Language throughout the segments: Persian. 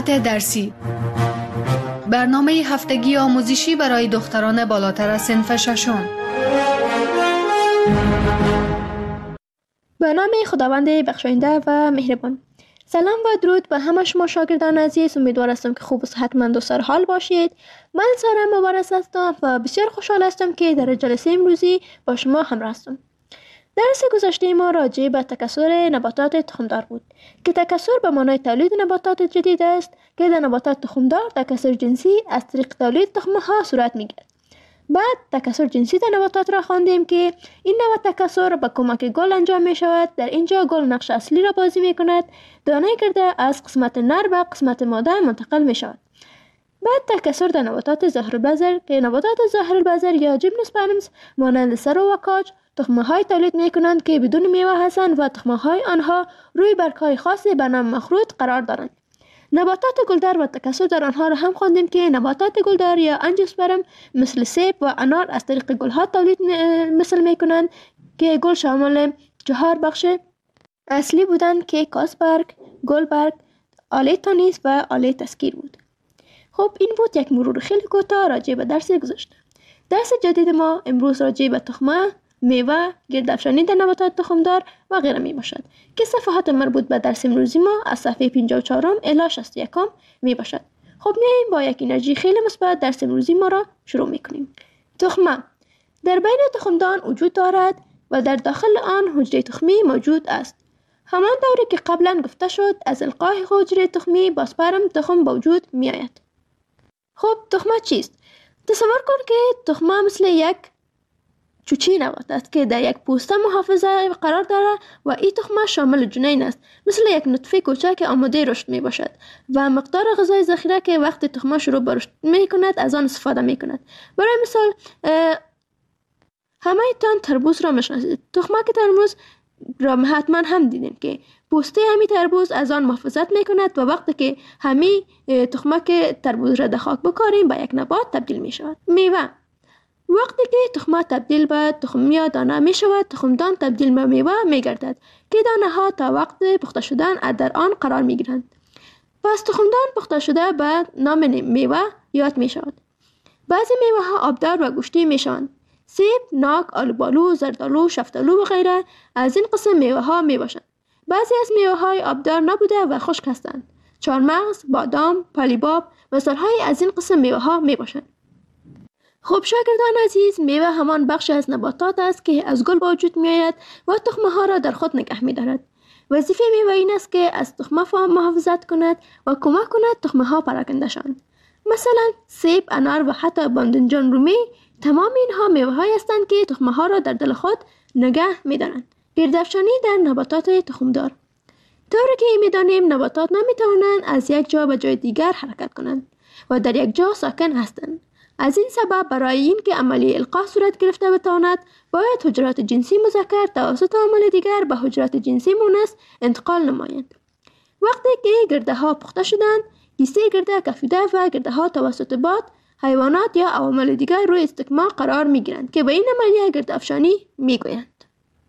ساعت درسی، برنامه هفتگی آموزشی برای دختران بالاتر صنف ششم. به نام خداوند بخشاینده و مهربان. سلام و درود به همه شما شاگردان عزیز. امیدوار هستم که خوب و صحتمند و سرحال باشید. من سارا مبارز هستم و بسیار خوشحال هستم که در جلسه امروزی با شما همراه هستم. درس گذشته ما راجع به تکثر نباتات تخمدار بود که تکثر به معنای تولید نباتات جدید است که در نباتات تخمدار تکثر جنسی از طریق تولید تخم‌ها صورت می‌گیرد. بعد تکثر جنسی در نباتات را خواندیم که این نوع تکثر به کمک گل انجام می شود. در اینجا گل نقش اصلی را بازی می کند. دانه گرده از قسمت نر به قسمت ماده منتقل می شود. بعد تکثر در نباتات ظاهرالبذر که نباتات ظاهرالبذر یا جیمنوسپرمز مانند سرو و کاج تخم‌های تولید می کنند که بدون میوه هستند و تخم‌های آنها روی برگ‌های خاصی به نام مخروط قرار دارند. نباتات گلدار و تکثر در آنها را هم خواندیم که نباتات گلدار یا انژیوسپرم مثل سیب و انار از طریق گلها تولید می کنند که گل شامل 4 بخش اصلی بودند که کاسبرگ، گلبرگ، آله تانیس و آله تسکیر بود. خب این بود یک مرور خیلی کوتاه راجع به درس گذشته. درس جدید ما امروز راجع به تخمه، میوه، گردافشانی در نباتات تخمدار و غیره می باشد که صفحات مربوط به درس امروزی ما از صفحه 54 الی 61 می باشد. خب میاییم با یک انرژی خیلی مثبت درس امروزی ما را شروع می کنیم. تخمه در بین تخمدان وجود دارد و در داخل آن حجره تخمی موجود است. همان طوری که قبلا گفته شد از القاء حجره تخمی با سپرم تخم به وجود می آید. خب تخمه چیست؟ تصور کن که تخمه مثل یک چوچی نبات است که در یک پوسته محافظه قرار دارد و این تخمه شامل جنین است، مثل یک نطفه کوچک که آماده رشد می باشد و مقدار غذای ذخیره که وقتی تخمه شروع به رشد می کند از آن استفاده می کند. برای مثال همه تان تربوز را میشناسید. تخمه که تربوز را حتما هم دیدین که پوسته همی تربوز از آن محافظت می کند و وقتی که همی تخمه که تربوز را در خاک بکاریم به یک نبات تبدیل می شود. میوه وقتی که تخمه تبدیل به تخم یا دانه می شود، تخمدان تبدیل به میوه می گردد که دانه ها تا وقت پخته شدن در آن قرار می گیرند. پس تخمدان پخته شده به نام میوه یاد می شود. بعضی میوه ها آبدار و گوشتی می شوند. سیب، ناک، آلوبالو، زردالو، شفتالو و غیره از این قسم میوه ها می باشند. بعضی از میوه های آبدار نبوده و خشک هستند. چهارمغز، بادام، پالیباب مثال های از این قسم میوه ها می باشند. خب شاگردان عزیز، میوه همان بخش از نباتات است که از گل به وجود می آید و تخمه ها را در خود نگه می دارد. وظیفه میوه این است که از تخمه محافظت کند و کمک کند تخمه ها پراکنده شوند. مثلا سیب، انار و حتی باذنجان رومی تمام اینها میوه های هستند که تخمه ها را در دل خود نگه می دارند. گردافشانی در نباتات تخمدار. طوری که می دانیم نباتات نمی توانند از یک جا به جای دیگر حرکت کنند و در یک جا ساکن هستند. از این سبب برای این که عملیه القاء صورت گرفته بتواند باید حجرات جنسی مذکر توسط عامل دیگر به حجرات جنسی مؤنث انتقال نمایند. وقتی که گرده ها پخته شدند، کیسه گرده کفیده و گرده ها توسط باد، حیوانات یا عوامل دیگر روی استکمام قرار می گیرند که به این عملیه گردافشانی می گویند.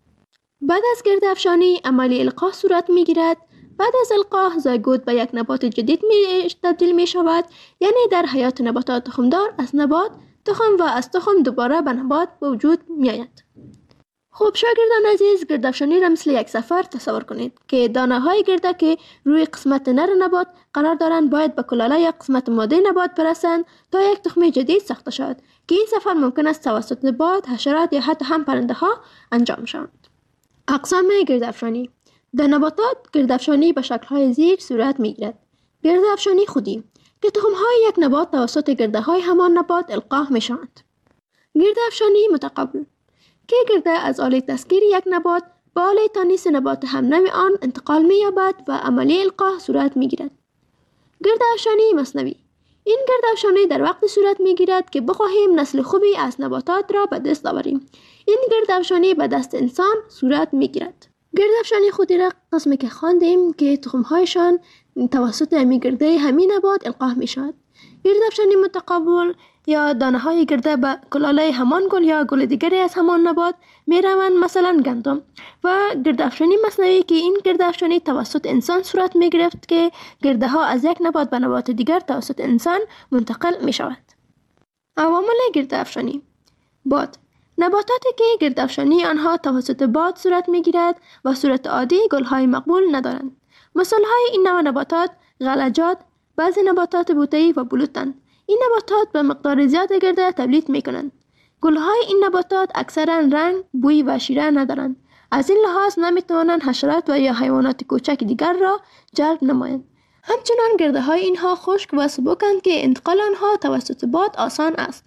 بعد از گردافشانی عملیه القاء صورت می گیرد. بعد از القاء زایگوت به یک نبات جدید تبدیل می شود، یعنی در حیات نباتات تخمدار از نبات تخم و از تخم دوباره به نبات به وجود می آید. خب شاگردان عزیز، گردافشانی را مثل یک سفر تصور کنید که دانه های گرده که روی قسمت نر نبات قرار دارند باید به کلاله یا قسمت ماده نبات برسند تا یک تخم جدید ساخته شود که این سفر ممکن است توسط باد، حشرات یا حتی هم پرنده ها انجام شود. اقسام گردافشانی در نباتات گردافشانی به شکل‌های زیر صورت می‌گیرد. گردافشانی خودی که تخم‌های یک نبات توسط گرده‌های همان نبات القاء می‌شوند. گردافشانی متقابل که گرده از آله تسکیر یک نبات به آله تانیس نبات همنوع آن انتقال می‌یابد و عملیه القاء صورت می‌گیرد. گردافشانی مصنوی این گردافشانی در وقت صورت می‌گیرد که بخواهیم نسل خوبی از نباتات را به دست آوریم. این گردافشانی به دست انسان صورت می‌گیرد. گردافشانی خودی را قسمی که خواندیم که تخم‌هایشان توسط گرده همین نبات القاء می شود. گردافشانی متقابل یا دانه های گرده به کلاله همان گل یا گل دیگری از همان نبات می روند، مثلا گندم، و گردافشانی مصنوعی که این گردافشانی توسط انسان صورت می گرفت که گرده ها از یک نبات به نبات دیگر توسط انسان منتقل می شود. عوامل گردافشانی: باد. نباتاتی که گردافشانی آنها توسط باد صورت می گیرد و صورت عادی گلهای مقبول ندارند. مثال های این نوع نباتات غلجات، بعضی نباتات بوته‌ای و بلوطند. این نباتات به مقدار زیاد گرده تولید می کنند. گلهای این نباتات اکثرا رنگ، بوی و شیره ندارند. از این لحاظ نمی توانند حشرات و یا حیوانات کوچک دیگر را جلب نمایند. همچنان گرده های اینها خشک و سبکند که انتقال آنها توسط باد آسان است.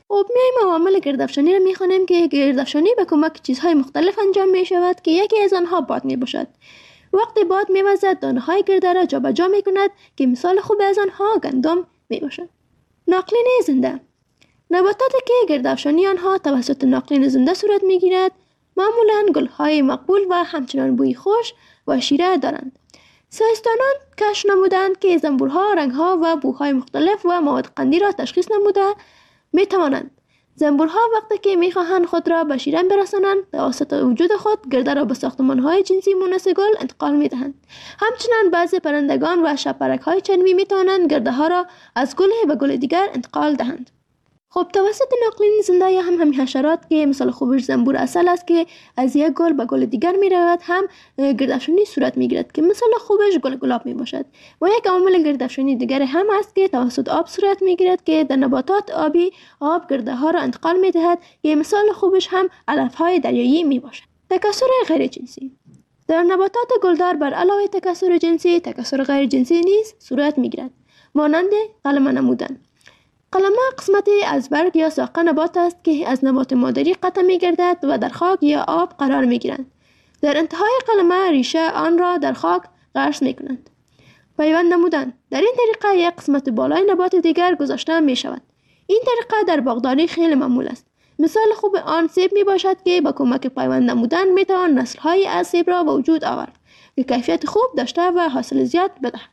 میایم عوامل گردافشانی را میخوانیم که گردافشانی به کمک چیزهای مختلف انجام می شود که یکی از آنها باد می باشد. وقتی باد میوزد دانه های گرده را جابجا می کند که مثال خوب از آنها گندم می باشد. ناقلین زنده. نباتاتی که گردافشانی آنها توسط ناقلین زنده صورت می گیرد معمولا گلهای مقبول و همچنان بوی خوش و شیره دارند. ساینسدانان کشف نمودند که زنبورها رنگها و بوهای مختلف و مواد قندی را تشخیص نموده می توانند. زنبورها وقتی که می خواهند خود را به شیرین برسانند توسط وجود خود گرده را به ساختمان‌های جنسی مونس گل انتقال می دهند. همچنین بعضی پرندگان و شب‌پرک‌های چرمی می توانند گرده ها را از گل به گل دیگر انتقال دهند. توسط ناقلین زنده یا هم حشرات که مثال خوبش زنبور عسل است که از یک گل به گل دیگر می رود هم گردافشانی صورت می گیرد که مثال خوبش گل گلاب می باشد. و یک عامل گردافشانی دیگر هم است که توسط آب صورت می گیرد که در نباتات آبی آب گرده ها را انتقال می دهد که مثال خوبش هم علف های دریایی می باشد. تکثر غیر جنسی. در نباتات گلدار بر علاوه تکثر جنسی، تکثر غیر جنسی نیز صورت می گیرد، مانند قلمه نمودن. قلمه قسمتی از برگ یا ساق نبات است که از نبات مادری قطع می گردد و در خاک یا آب قرار می گیرند. در انتهای قلمه ریشه آن را در خاک غرس می کنند. پیوند نمودن. در این طریقه یک قسمت بالای نبات دیگر گذاشته می شود. این طریقه در باغداری خیلی معمول است. مثال خوب آن سیب می باشد که با کمک پیوند نمودن می توان نسل های از سیب را به وجود آورد که کیفیت خوب داشته و حاصل زیاد بدهد.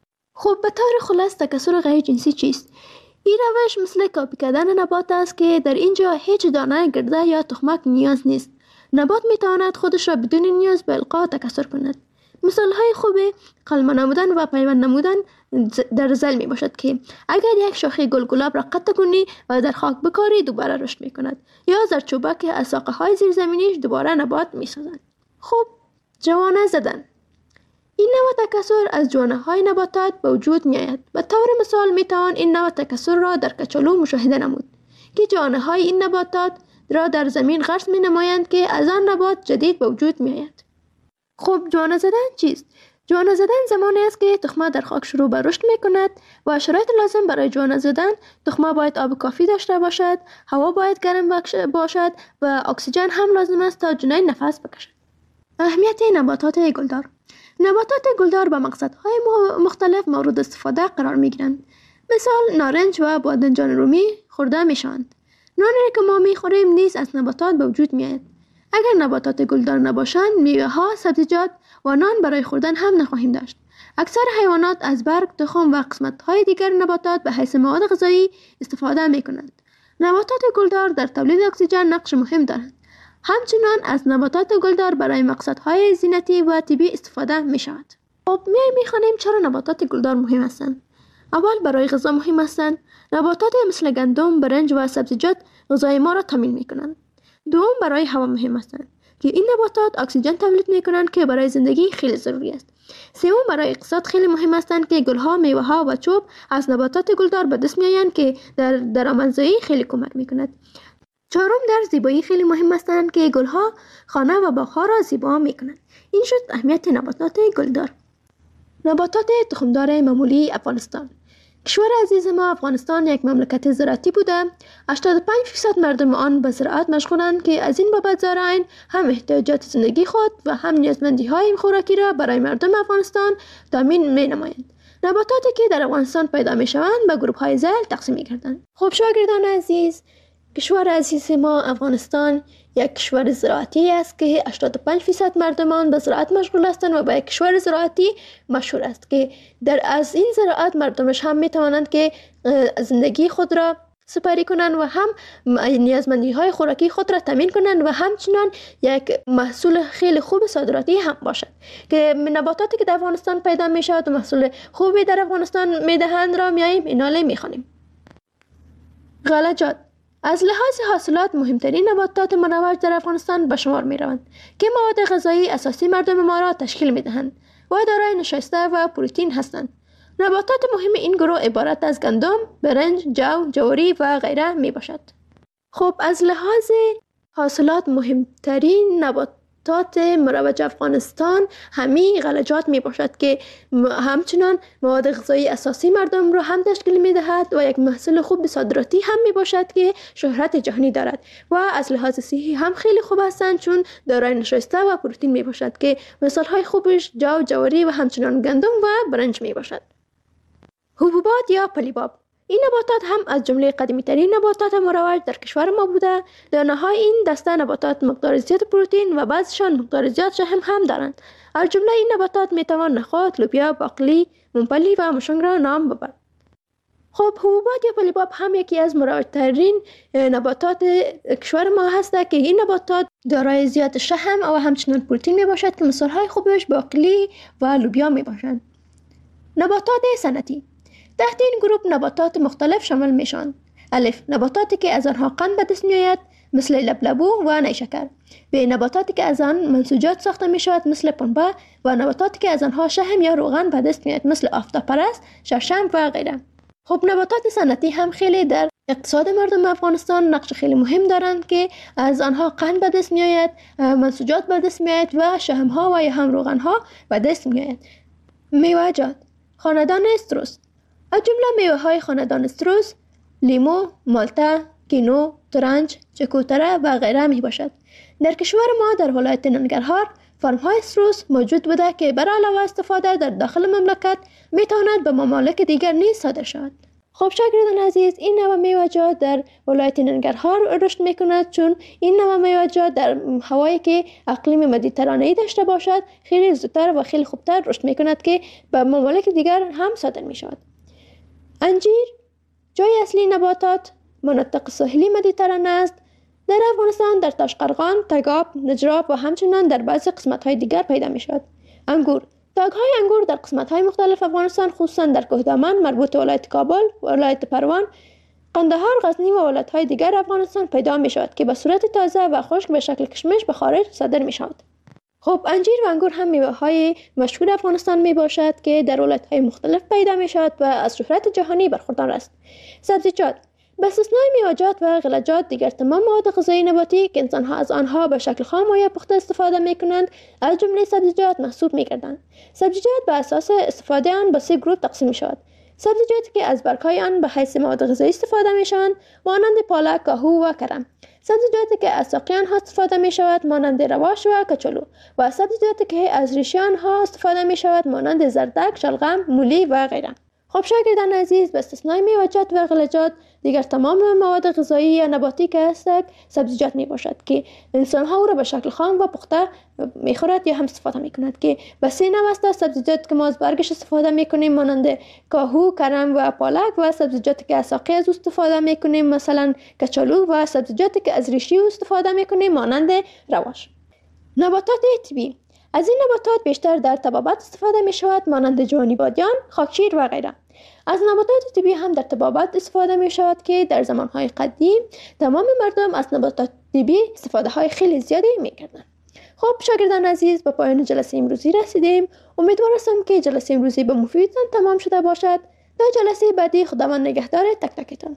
به طور خلاص تکثر غیر جنسی چیست؟ این روش مثل کاپی کردن نبات است که در اینجا هیچ دانه گرده یا تخمک نیاز نیست. نبات می تواند خودش را بدون نیاز به القا تکثر کند. مثال های خوب قلمه نمودن و پیوند نمودن در زل می باشد که اگر یک شاخه گل گلاب را قطع کنی و در خاک بکاری دوباره رشد می کند، یا زردچوبک از ساقه های زیرزمینیش دوباره نبات می سازند. جوانه زدن. این نوع تکثر از جوانه های نباتات به وجود می آید. به طور مثال می توان این نوع تکثر را در کچالو مشاهده نمود که جوانه های این نباتات را در زمین غرس می نمایند که از آن نبات جدید به وجود می آید. جوانه زدن چیست؟ جوانه زدن زمانی است که تخمه در خاک شروع به رشد می کند و شرایط لازم برای جوانه زدن: تخمه باید آب کافی داشته باشد، هوا باید گرم باشد و اکسیژن هم لازم است تا جنین نفس بکشد. اهمیت نباتات گلدار. نباتات گلدار به مقصدهای مختلف مورد استفاده قرار می گیرند. مثال نارنج و بادنجان رومی خورده می شوند. نانی که ما می خوریم نیز از نباتات به وجود می آید. اگر نباتات گلدار نباشند، میوه ها، سبزیجات و نان برای خوردن هم نخواهیم داشت. اکثر حیوانات از برگ، تخم و قسمت های دیگر نباتات به حیث مواد غذایی استفاده می کنند. نباتات گلدار در تولید اکسیژن نقش مهم دارند. همچنان از نباتات گلدار برای مقصدهای زینتی و طبی استفاده می شود. می خوانیم چرا نباتات گلدار مهم هستند. اول برای غذا مهم هستند. نباتات مثل گندم، برنج و سبزیجات غذای ما را تامین می کنند. دوم برای هوا مهم هستند که این نباتات اکسیژن تولید می کنند که برای زندگی خیلی ضروری است. سوم برای اقتصاد خیلی مهم هستند که گلها، میوه ها و چوب از نباتات گلدار به دست می آیند که در درآمدزایی خیلی کمک می کند. چهارم در زیبایی خیلی مهم هستند که گلها خانه و باغها را زیبا می کنند. این شد اهمیت نباتات گلدار. نباتات تخمدار معمولی افغانستان. کشور عزیز ما افغانستان یک مملکت زراعتی بوده. 85% مردم آن به زراعت مشغولند که از این بابت زارعین هم احتیاجات زندگی خود و هم نیازمندی های خوراکی را برای مردم افغانستان تامین می نمایند. نباتاتی که در افغانستان پیدا می شوند به گروه های ذیل تقسیم می گردند. شاگردان عزیز، کشور عزیز ما افغانستان یک کشور زراعتی است که 85% مردمان به زراعت مشغول هستند و به یک کشور زراعتی مشهور است که از این زراعت مردمش هم می توانند که زندگی خود را سپری کنند و هم نیازمندی های خوراکی خود را تامین کنند و همچنان یک محصول خیلی خوب صادراتی هم باشد که نباتاتی که در افغانستان پیدا می شود و محصول خوبی در افغانستان می دهند را میاییم ایناله می خوانیم. غلجات از لحاظ حاصلات مهمترین نباتات مروج در افغانستان به شمار می روند که مواد غذایی اساسی مردم ما را تشکیل می دهند و دارای نشایسته و پروتئین هستند. نباتات مهم این گروه عبارت از گندم، برنج، جو، جواری و غیره می باشد. خب از لحاظ حاصلات مهمترین نباتات مروج افغانستان همین غلجات می باشد که همچنان مواد غذایی اساسی مردم را هم تشکیل می دهد و یک محصول خوب صادراتی هم می باشد که شهرت جهانی دارد و از لحاظ صحی هم خیلی خوب هستند چون دارای نشایسته و پروتئین می باشد که مثال های خوبش جو، جواری و همچنان گندم و برنج می باشد. حبوبات یا پلیباب این نباتات هم از جمله قدیمی ترین نباتات مروج در کشور ما بوده. دانه‌های این دسته نباتات مقدار زیاد پروتئین و بعضشان مقدار زیاد شحم هم دارند. از جمله این نباتات میتوان نخود، لوبیا، باقلی، ممپلی و مشنگ را نام ببرد. خب حبوبات یا پلیباب هم یکی از مروج‌ترین نباتات کشور ما هست که این نباتات دارای زیاد شحم و همچنان پروتئین می باشد که مثال‌های خوبش باقلی و لوبیا می باشند. نباتات صنعتی تحت این گروه نباتات مختلف شامل میشوند. الف نباتاتی که از آنها قند به دست میآید مثل لبلبو و نیشکر. ب نباتاتی که از آن منسوجات ساخته می شود مثل پنبه و نباتاتی که از آنها شحم یا روغن به دست میآید مثل آفتابپرست، شړشم و غیره. خب نباتات صنعتی هم خیلی در اقتصاد مردم افغانستان نقش خیلی مهم دارند که از آنها قند به دست میآید، منسوجات به دست میآید و شحم ها و یا هم روغن ها به دست میآید. میوه‌جات خاندان استروس از جمله میوه های خاندان استروس لیمو، مالته، کینو، ترنج، چکوتره و غیره می باشد. در کشور ما در ولایت ننگرهار فرم های استروس موجود بوده که برای علاوه استفاده در داخل مملکت می تواند به ممالک دیگر نیز صادر شود. خب شاگردان عزیز این نوع میوه‌جات در ولایت ننگرهار رشد می کند چون این نوع میوه‌جات در هوایی که اقلیم مدیترانه‌ای داشته باشد خیلی زودتر و خیلی خوبتر رشد می کند که به ممالک دیگر هم صادر می شود. انجیر جای اصلی نباتات مناطق ساحلی مدیترانه است. در افغانستان در تاشقرغان، تگاب، نجراب و همچنان در بعضی قسمت‌های دیگر پیدا می شود. انگور تاگ‌های انگور در قسمت‌های مختلف افغانستان خصوصا در کوهدامن مربوط ولایت کابل، ولایت پروان، قندهار، غزنی و ولایت‌های دیگر افغانستان پیدا می شود که به صورت تازه و خشک به شکل کشمش به خارج صادر می شود. خب انجیر و انگور هم میوه‌های مشهور افغانستان می باشد که در ولایت‌های مختلف پیدا می شود و از شهرت جهانی برخوردار است. سبزیجات به استثنای میوه‌جات و غلجات دیگر تمام مواد غذایی نباتی که انسان‌ها از آنها به شکل خام و یا پخته استفاده می‌کنند از جمله سبزیجات محسوب می‌گردند. سبزیجات به اساس استفاده آن به 3 گروه تقسیم می‌شود. سبزیجاتی که از برگ‌های آن به حیث مواد غذایی استفاده می‌شوند مانند پالک، کاهو و کرم. سبزیجاتی که از ساقه آنها استفاده می‌شود مانند رواش و کچالو و سبزیجاتی که از ریشه آنها استفاده می‌شود مانند زردک، شلغم، مولی و غیره. خب شاگردان عزیز به استثنای میوه‌جات و غلجات دیگر تمام مواد غذایی یا نباتی که هستند سبزیجات می باشد که انسان ها او را به شکل خام و پخته می خورد یا هم استفاده می کند که به 3 نوع است. سبزیجات که ما از برگش استفاده می کنیم مانند کاهو، کرم و پالک و سبزیجاتی که از ساقه از استفاده می کنیم مثلا کچالو و سبزیجاتی که از ریشه استفاده می کنیم مانند رواش. نباتات طبیعی از این نباتات بیشتر در طبابت استفاده می شود مانند جوانی بادیان، خاکشیر و غیره. از نباتات طبیعی هم در طبابت استفاده می شود که در زمانهای قدیم تمام مردم از نباتات طبیعی استفاده های خیلی زیادی می کردن. خب شاگردان عزیز به پایان جلسه امروزی رسیدیم. امیدوار هستم که جلسه امروزی به مفیدتان تمام شده باشد. تا جلسه بعدی خداوند نگهدار تک تکتان.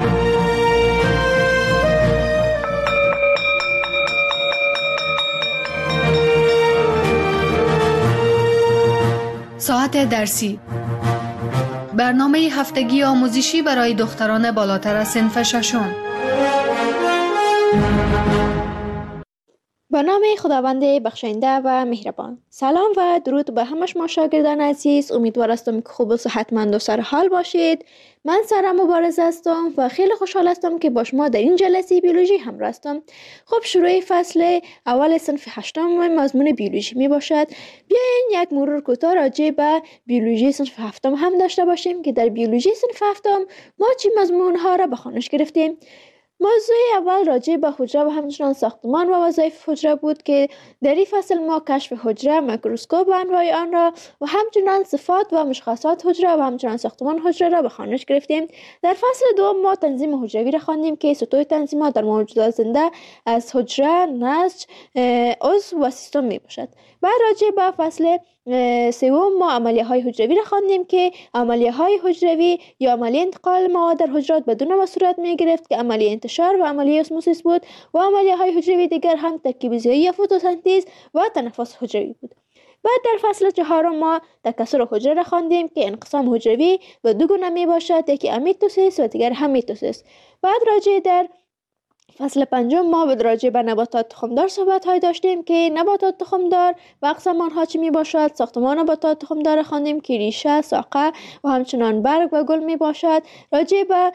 ساعت درسی برنامه هفتگی آموزشی برای دختران بالاتر از صنف ششم. به نام خداوند بخشنده و مهربان. سلام و درود به همه شما شاگردان عزیز. امیدوار هستم که خوب و صحتمند و سر حال باشید. من سارا مبارز هستم و خیلی خوشحال هستم که با شما در این جلسه بیولوژی همراه هستم. خب شروع فصل اول صنف 8 مضمون بیولوژی می باشد. بیاین یک مرور کوتاه راجع به بیولوژی صنف 7 هم داشته باشیم که در بیولوژی صنف 7 ما چه مضمون ها را به خوانش گرفتیم. موضوع اول راجع به حجره و همچنان ساختمان و وظایف حجره بود که در این فصل ما کشف حجره، میکروسکوپ و انواع آن را و همچنان صفات و مشخصات حجره و همچنان ساختمان حجره را به خوانش گرفتیم. در فصل دوم ما تنظیم حجروی را خواندیم که سطوح تنظیمات در موجودات زنده از حجره، نسج، عضو و سیستم می باشد. بعد راجع به فصل سوم ما عملیه های حجروی را خواندیم که عملیه های حجروی یا عملیه انتقال مواد در حجرات بدون و صورت می گرفت که عملیه انتشار و عملیه اسموسیس بود و عملیه های حجروی دیگر هم ترکیب ضیایی یا فتوسنتز و تنفس حجروی بود. بعد در فصل چهارم ما تکثر حجره را خواندیم که انقسام حجروی به دو گونه می باشد، یکی امیتوسیس و دیگر هم میتوسیس. بعد راجع در فصل پنجم ما راجع به نباتات تخمدار صحبت های داشتیم که نباتات تخمدار و اقسام آنها چی می باشد. ساختمان نباتات تخمدار خواندیم که ریشه، ساقه و همچنان برگ و گل می باشد. راجع به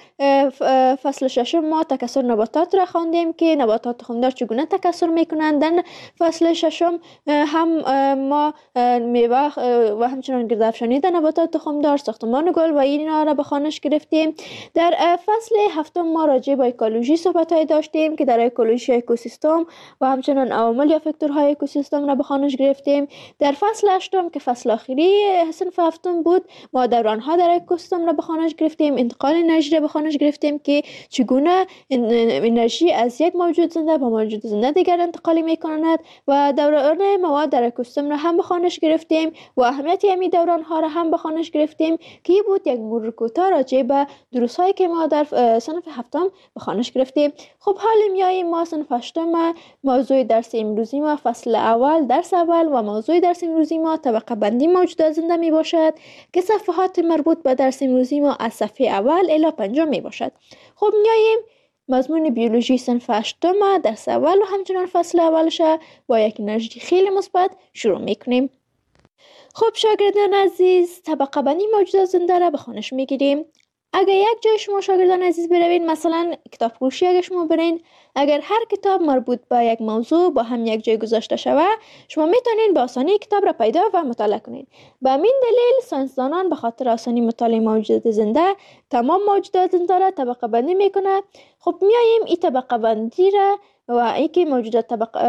فصل ششم ما تکثر نباتات را خواندیم که نباتات تخمدار چگونه تکثر می کنند. در فصل ششم هم ما میوه و همچنان گردافشانی در نباتات تخمدار، ساختمان گل و اینا را به خوانش گرفتیم. در فصل هفتم ما راجع به اکولوژی صحبت های داشتیم که در اکولوژی اکوسیستم و همچنان عوامل یا فاکتورهای اکوسیستم را به خوانش گرفتیم. در فصل هشتم که فصل آخری صنف هفتم بود ما دورانها در اکوسیستم را به خوانش گرفتیم، انتقال انرژی را به خوانش گرفتیم که چگونه انرژی از یک موجود زنده به موجود زنده دیگر انتقال می‌کند و دوران مواد در اکوسیستم را هم به خوانش گرفتیم و اهمیت همین دورانها را هم به خوانش گرفتیم که بود یک مرور کوتاه راجع به دروس‌هایی که ما در صنف هفتم به خوانش گرفتیم. خب حالا میاییم ما صنف هشتم موضوع درس امروزی ما فصل اول درس اول و موضوع درس امروزی ما طبقه بندی موجودات زنده می باشد که صفحات مربوط به درس امروزی ما از صفحه اول الی پنجم می باشد. خب میاییم مضمون بیولوژی صنف هشتم درس اول و همچنان فصل اولش با یک انرژی خیلی مثبت شروع میکنیم. خب شاگردان عزیز طبقه بندی موجودات زنده را به خوانش میگیریم. اگر یک جای شما شاگردان عزیز بروین، مثلا کتاب فروشی اگر شما برین، اگر هر کتاب مربوط به یک موضوع با هم یک جای گذاشته شوه، شما میتونین به آسانی کتاب را پیدا و مطالعه کنین. به همین دلیل ساینسدانان به خاطر آسانی مطالعه موجودات زنده تمام موجودات زنده را طبقه بندی میکنه. خب میاییم این طبقه بندی را و اینکه موجودات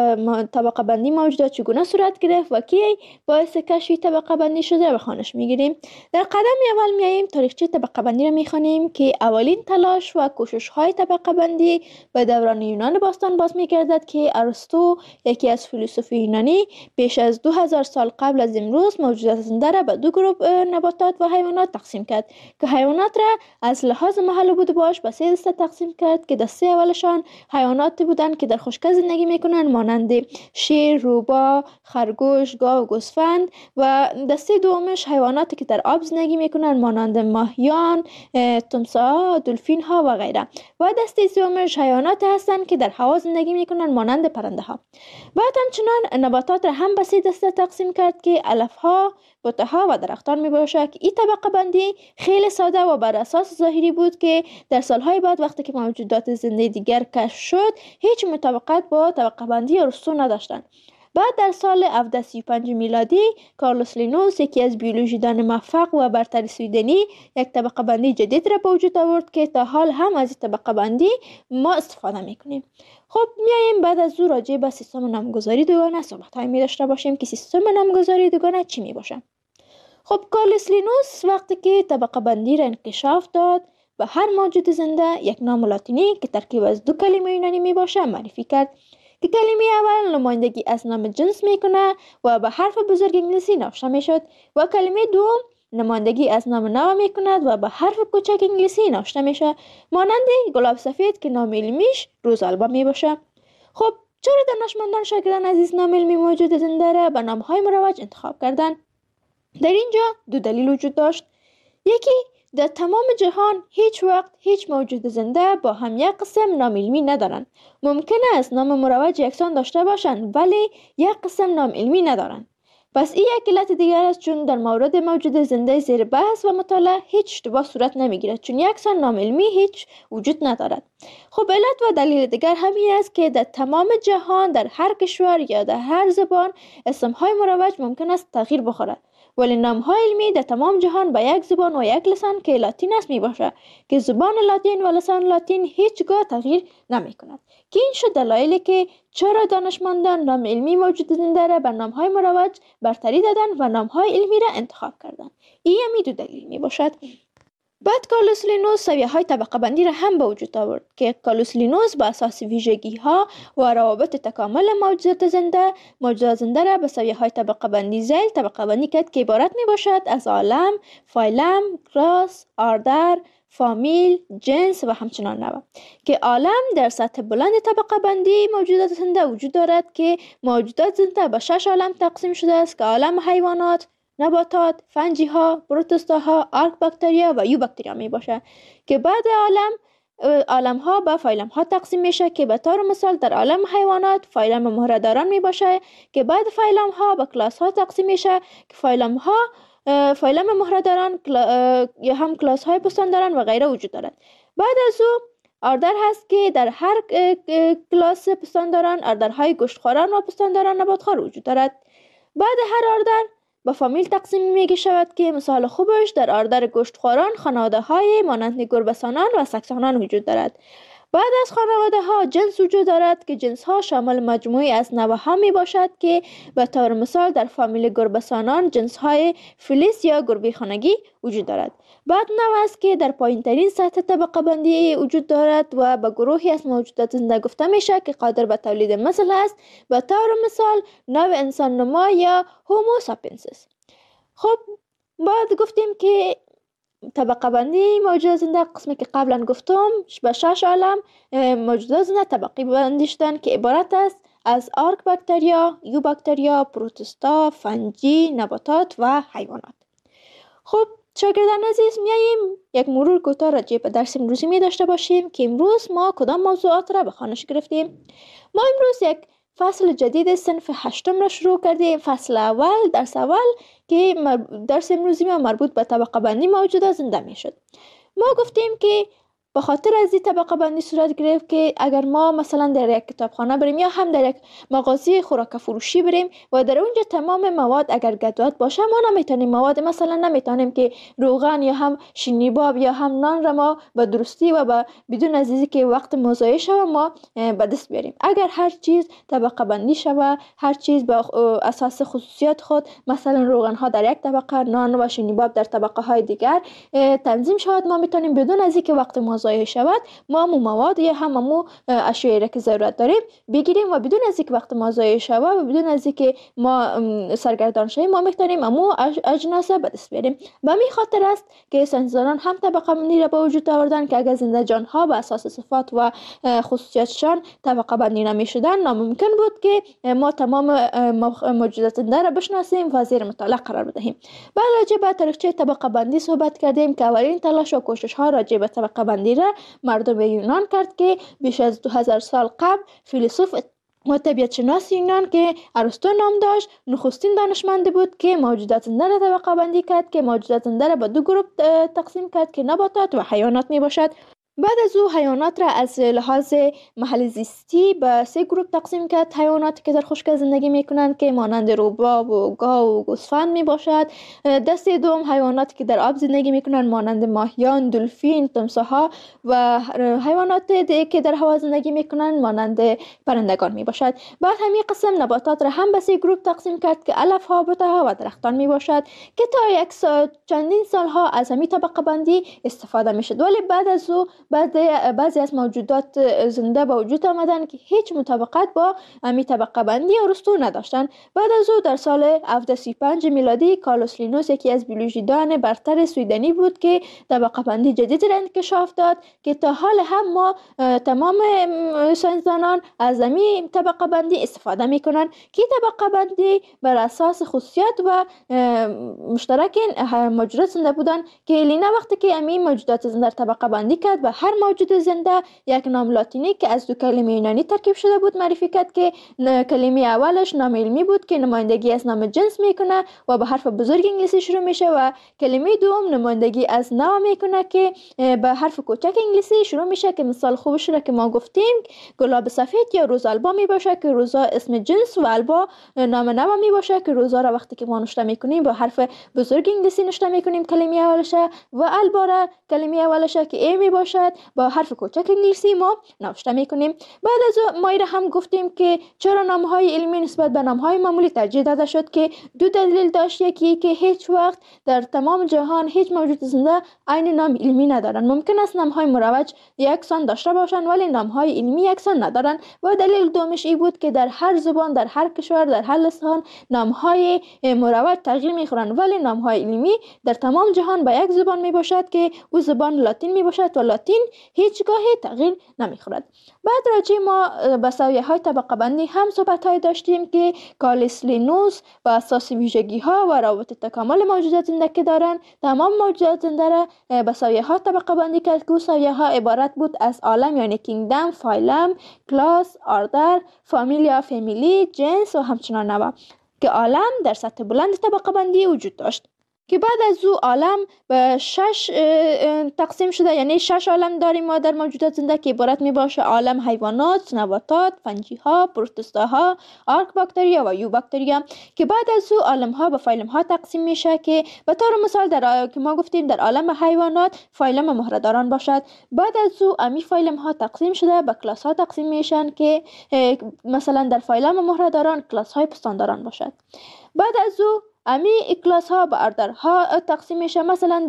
طبقه بندی موجودات چگونه صورت گرفت و کی باعث کشف طبقه بندی شده به خوانش میگیریم. در قدم اول میاییم تاریخچه طبقه بندی را میخوانیم که اولین تلاش و کوشش های طبقه بندی به دوران یونان باستان باز میگردد که ارسطو یکی از فیلسوف یونانی بیش از 2000 سال قبل از امروز موجودات زنده را به دو گروه نباتات و حیوانات تقسیم کرد که حیوانات را از لحاظ محل بود باش به 3 دسته تقسیم کرد که دسته اولشان حیواناتی بودند که در خشکی زندگی میکنند مانند شیر، روباه، خرگوش، گاو و گوسفند و دسته دومش حیواناتی که در آب زندگی میکنند مانند ماهیان، تمساح، دلفین ها و غیره و دسته سومش حیواناتی هستند که در هوا زندگی میکنند مانند پرنده ها. بعد همچنان نباتات را هم به 3 دسته تقسیم کرد که علف ها، بوته ها و درختان می باشد. این طبقه بندی خیلی ساده و بر اساس ظاهری بود که در سالهای بعد وقتی که موجودات زنده دیگر کشف شد هیچ مطابقت با طبقه بندی ارسطو نداشتند. بعد در سال 1735 میلادی کارلوس لینوس یکی از بیولوژیدان موفق و برتر سویدنی یک طبقه بندی جدید را به وجود آورد که تا حال هم از این طبقه بندی ما استفاده میکنیم. خب میاییم بعد از او راجع به سیستم نامگذاری دوگانه صحبت های می داشته باشیم که سیستم نامگذاری دوگانه چی می باشه. خب کارلوس لینوس وقتی که طبقه بندی را انکشاف داد و هر موجود زنده یک نام لاتینی که ترکیب از 2 کلمه یونانی می باشه معرفی کرد که کلمه اول نمایندگی از نام جنس میکنه و به حرف بزرگ انگلیسی نوشته میشد و کلمه دوم نمایندگی از نام نو میکند و به حرف کوچک انگلیسی نوشته میشه مانند گلاب سفید که نام علمیش روزآلبا می باشه. خب چرا دانشمندان شاگردان عزیز نام علمی موجود زنده را به نامهای مروج انتخاب کردند؟ در اینجا 2 دلیل وجود داشت. یکی در تمام جهان هیچ وقت هیچ موجود زنده با هم یک قسم نام علمی ندارند. ممکن است نام مروج یکسان داشته باشند ولی یک قسم نام علمی ندارند. پس این یک علت دیگر است، چون در مورد موجود زنده زیر بحث و مطالعه هیچ اشتباه صورت نمیگیرد، چون یکسان نام علمی هیچ وجود ندارد. خب علت و دلیل دیگر همین است که در تمام جهان در هر کشور یا در هر زبان اسمهای مروج ممکن است تغییر بخورد، ولی نام‌های علمی در تمام جهان با یک زبان و یک لسان که لاتین است می باشد که زبان لاتین و لسان لاتین هیچگاه تغییر نمی کند. که این شد دلایلی که چرا دانشمندان نام علمی موجود زنده را بر نام‌های مروج برتری دادند و نام‌های علمی را انتخاب کردند. این همی دو دلیل می باشد. بعد کارلوس لینوس سویه‌های طبقه بندی را هم به وجود آورد که کارلوس لینوس با اساس ویژگی‌ها و روابط تکامل موجودات زنده را به سویه‌های طبقه بندی ذیل طبقه بندی کرد که عبارت می باشد از عالم، فایلم، کلاس، آردر، فامیل، جنس و همچنان نوع. که عالم در سطح بلند طبقه بندی موجودات زنده وجود دارد که موجودات زنده به 6 عالم تقسیم شده است که عالم حیوانات، نباتات، فنجی‌ها، پروتوستاها، آرک باکتریا و یو باکتریا می باشه که بعد عالم‌ها به فایلم‌ها تقسیم میشه که به طور مثال در عالم حیوانات فایلم مهره‌داران می باشه که بعد فایلم‌ها به کلاس‌ها تقسیم میشه که فایلم مهره‌داران یا هم کلاس‌های پستانداران و غیره وجود دارد. بعد از او آردر هست که در هر کلاس پستانداران آردرهای گوشتخواران و پستانداران نباتخوار وجود دارد. بعد هر آردر به فامیل تقسیم میگه شود که مثال خوبش در آردر گوشتخواران خانواده های مانند گربه‌سانان و سگسانان وجود دارد. بعد از خانواده ها جنس وجود دارد که جنس ها شامل مجموعی از نوع ها می باشد که به طور مثال در فامیل گربه‌سانان جنس های فلیس یا گربه خانگی وجود دارد. بعد نوع است که در پایین ترین سطح طبقه بندی وجود دارد و به گروهی از موجودات زنده گفته میشه که قادر به تولید مثل است، به طور مثال نوع انسان نما یا هومو ساپینسیس. خب بعد گفتیم که طبقه بندی موجودات زنده قسمی که قبلا گفتم به 6 عالم موجودات زنده طبقه بندی شدن که عبارت است از آرک باکتریا، یو باکتریا، پروتوستا، فنجی، نباتات و حیوانات. خب شاگردان عزیز، میاییم یک مرور کوتاه راجع به درس امروزی می داشته باشیم که امروز ما کدام موضوعات را به خوانش گرفتیم. ما امروز یک فصل جدید صنف 8 را شروع کردیم. فصل اول، درس اول که درس امروزی ما مربوط به طبقه بندی موجودات زنده می شد. ما گفتیم که به خاطر از این طبقه بندی صورت گرفت که اگر ما مثلا در یک کتابخانه بریم یا هم در یک مغازه خوراک فروشی بریم و در اونجا تمام مواد اگر گدوات باشه، ما نمیتونیم مثلا نمیتونیم که روغن یا هم شینیباب یا هم نان را ما به درستی و به بدون از اینکه که وقت مضایع شود ما به دست بیاریم. اگر هر چیز طبقه بندی شود، هر چیز به اساس خصوصیات خود، مثلا روغن ها در یک طبقه، نان و شینیباب در طبقه های دیگر تنظیم شود، ما میتونیم بدون از اینکه وقت ضایع شود ما مواد یا هم اشیایی را که ضرورت داریم بگیریم و بدون از اینکه وقت ما ضایع شود و بدون از اینکه ما سرگردان شویم ما میتونیم اجناس به دست بیاریم. به همین خاطر است که ساینسدانان هم طبقه بندی را به وجود آوردن که اگر زنده جان ها به اساس صفات و خصوصیاتشان طبقه بندی نمیشدن، ناممکن بود که ما تمام موجودات زنده را بشناسیم و زیر مطالعه قرار بدهیم. بعد راجع به تاریخچه طبقه بندی صحبت کردیم که اولین تلاش و کوشش ها راجع به طبقه بندی را مردم یونان کرد که بیش از 2000 سال قبل فیلسوف و طبیعت شناس یونان که ارسطو نام داشت نخستین دانشمند بود که موجودات زنده را طبقه بندی کرد که موجودات زنده را به 2 گروه تقسیم کرد که نباتات و حیوانات می باشد. بعد از او حیوانات را از لحاظ محل زیستی به 3 گروه تقسیم کرد. حیواناتی که در خشکی زندگی میکنند که مانند روباه و گاو و گوسفند می باشد. دسته دوم حیواناتی که در آب زندگی میکنند مانند ماهیان، دلفین، تمساح‌ها و حیواناتی که در هوا زندگی میکنند مانند پرندگان می باشد. بعد همین قسم نباتات را هم به 3 گروه تقسیم کرد که علف ها، بوته و درختان می باشد که تا چندین سالها از همین طبقه بندی استفاده میشد. ولی بعد از او بعضی از موجودات زنده به وجود آمدن که هیچ مطابقت با امی طبقه بندی ارسطو نداشتن. بعد از او در سال 1735 میلادی کارلوس لینوس، یکی از بیولوژیدان برتر سویدنی بود که طبقه بندی جدیدی را انکشاف داد که تا حال هم ما تمام ساینسدانان از امی طبقه بندی استفاده میکنن که طبقه بندی بر اساس خصوصیات و مشترک موجودات زنده بودن که لینا وقتی که امی موجودات زنده طبقه بندی کرد و هر موجود زنده یک نام لاتینی که از دو کلمه یونانی ترکیب شده بود معرفی کرد که کلمه اولش نام علمی بود که نمایندگی از نام جنس میکنه و به حرف بزرگ انگلیسی شروع میشه و کلمه دوم نمایندگی از نوع میکنه که به حرف کوچک انگلیسی شروع میشه که مثال خوبش را که ما گفتیم گلاب سفید یا روز البا می باشه که روزا اسم جنس و البا نام نوع می باشه که روزا را وقتی که ما نوشته میکنیم با حرف بزرگ انگلیسی نوشته میکنیم کلمه اولشه و البا را کلمه اولشه که ای می باشد با حرف کوچک انگلیسی ما نوشته میکنیم. بعد از ما هم گفتیم که چرا نامهای علمی نسبت به نامهای معمولی ترجیح داده شد که دو دلیل داشت. یکی که هیچ وقت در تمام جهان هیچ موجود زنده عین نام علمی ندارن. ممکن است نامهای مروج یکسان داشته باشند ولی نامهای علمی یکسان ندارن. و دلیل دومش این بود که در هر زبان، در هر کشور، در هر لسان نامهای مروج تغییر میخورن ولی نامهای علمی در تمام جهان به یک زبان می باشد که او زبان لاتین می باشد و لاتین هیچگاه تغییر نمیخورد. بعد راجع ما به سویه‌های طبقه بندی هم صحبت‌های داشتیم که کارلوس لینوس و اساس ویژگی‌ها و روابط تکامل موجودات زنده که دارن تمام موجودات زنده را به سویه‌ها طبقه بندی کرد که سویه‌ها عبارت بود از عالم یعنی کینگدم، فایلم، کلاس، آردر، فامیلیا، فامیلی، جنس و همچنان نوع که عالم در سطح بلند طبقه بندی وجود داشت که بعد از او عالم به 6 تقسیم شده. یعنی 6 عالم داریم ما در موجودات زنده که عبارت می باشه عالم حیوانات، نباتات، فنجی‌ها، پروتوستاها، آرک باکتریا و یو باکتریا که بعد از او عالم ها به فایلم ها تقسیم میشه که به طور مثال که ما گفتیم در عالم حیوانات فایلم مهره‌داران باشد. بعد از او امی فایلم ها تقسیم شده به کلاس ها تقسیم میشن که مثلا در فایلم مهره‌داران کلاس های پستانداران باشد. بعد از او امی کلاس ها به اردرها تقسیم میشه. مثلا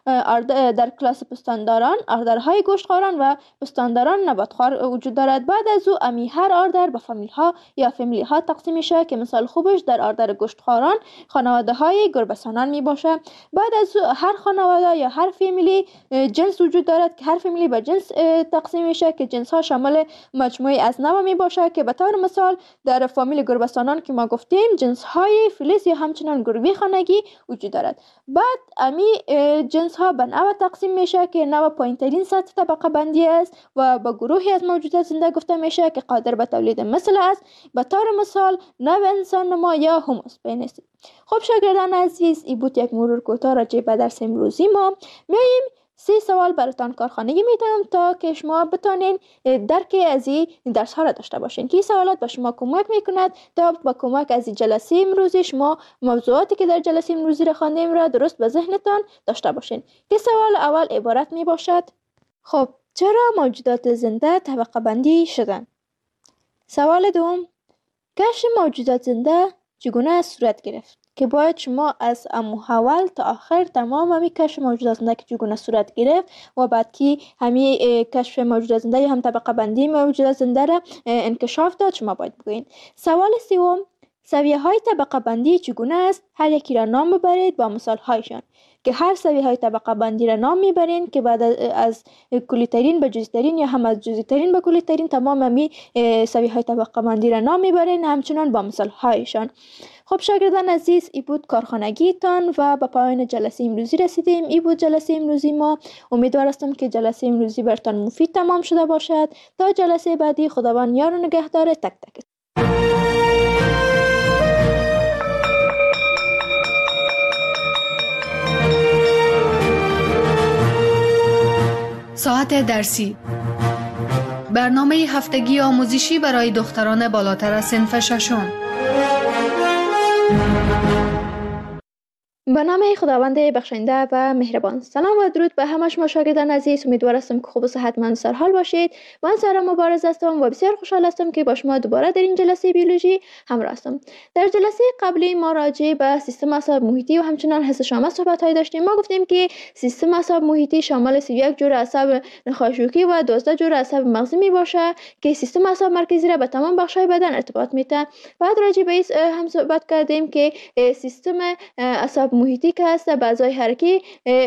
در کلاس پستانداران اردرهای گوشتخواران و پستانداران نباتخوار وجود دارد. بعد از او امی هر اردر به فامیل ها یا فامیلی ها تقسیم میشه که مثال خوبش در اردر گوشتخواران خانواده های گربه‌سانان می باشه. بعد از او هر خانواده یا هر فامیلی جنس وجود دارد که هر فامیلی به جنس تقسیم میشه که جنس ها شامل مجموعه از نوع می باشه که به طور مثال در فامیل گربه‌سانان که ما گفتیم جنس های فلیس یا همچنان گروهی خانگی وجود دارد. بعد امی جنس ها به نوع تقسیم میشه که نوع پایین‌ترین سطح طبقه بندی است و به گروهی از موجودات زنده گفته میشه که قادر به تولید مثل است. به طور مثال نوع انسان نما یا هوموسپینس. خب شاگردان عزیز، این بود یک مرور کوتاه راجع به درس امروزی ما. میایم 3 سوال براتان کارخانگی میدم تا که شما بتانین درک از این درس ها را داشته باشین که این سوالات به شما کمک میکند تا با کمک از جلسه امروزی شما موضوعاتی که در جلسه امروزی را خواندیم را درست به ذهنتان داشته باشین. که سوال اول عبارت می باشد: خب چرا موجودات زنده طبقه بندی شدن؟ سوال دوم: کشف موجودات زنده چگونه صورت گرفت؟ که باید شما از اول تا آخر تمام همی کشف موجودات زنده که چگونه صورت گرفت و بعد که همی کشف موجودات زنده یا هم طبقه بندی موجودات زنده را انکشاف داد شما باید بگوین. سوال سوم: سویه های طبقه بندی چگونه است؟ هر یکی را نام ببرید با مثال هایشان که هر سویه های طبقه بندی را نام میبرین که بعد از کلی ترین به جزئی ترین یا هم از جزئی ترین به کلی ترین تمام همی سویه های طبقه بندی را نام میبرین همچنان با مثال هایشان. خب شاگردان عزیز، ای بود کارخانگی تان و به پایان جلسه امروزی رسیدیم. ای بود جلسه امروزی ما. امیدوار هستم که جلسه امروزی برتان مفید تمام شده باشد. تا جلسه بعدی خداوند یار و نگهدار تک تک. ساعت درسی، برنامه هفتگی آموزشی برای دختران بالاتر از صنف ششم. به نام خداوند بخشنده و مهربان. سلام و درود به همه شما شاگردان عزیز. امیدوار هستم که خوب و صحتمند و سرحال باشید. من سارا مبارز هستم و بسیار خوشحال هستم که با شما دوباره در این جلسه بیولوژی همراه هستم. در جلسه قبلی ما راجع به سیستم اعصاب محیطی و همچنان حس شامل صحبت‌هایی داشتیم. ما گفتیم که سیستم اعصاب محیطی شامل 31 جور اعصاب نخاشوکی و 12 جور اعصاب مغزی می باشه که سیستم اعصاب مرکزی را به تمام بخش‌های بدن ارتباط میده. بعد راجع به این هم صحبت کردیم که سیستم اعصاب محیطی که هست به اعضای حرکی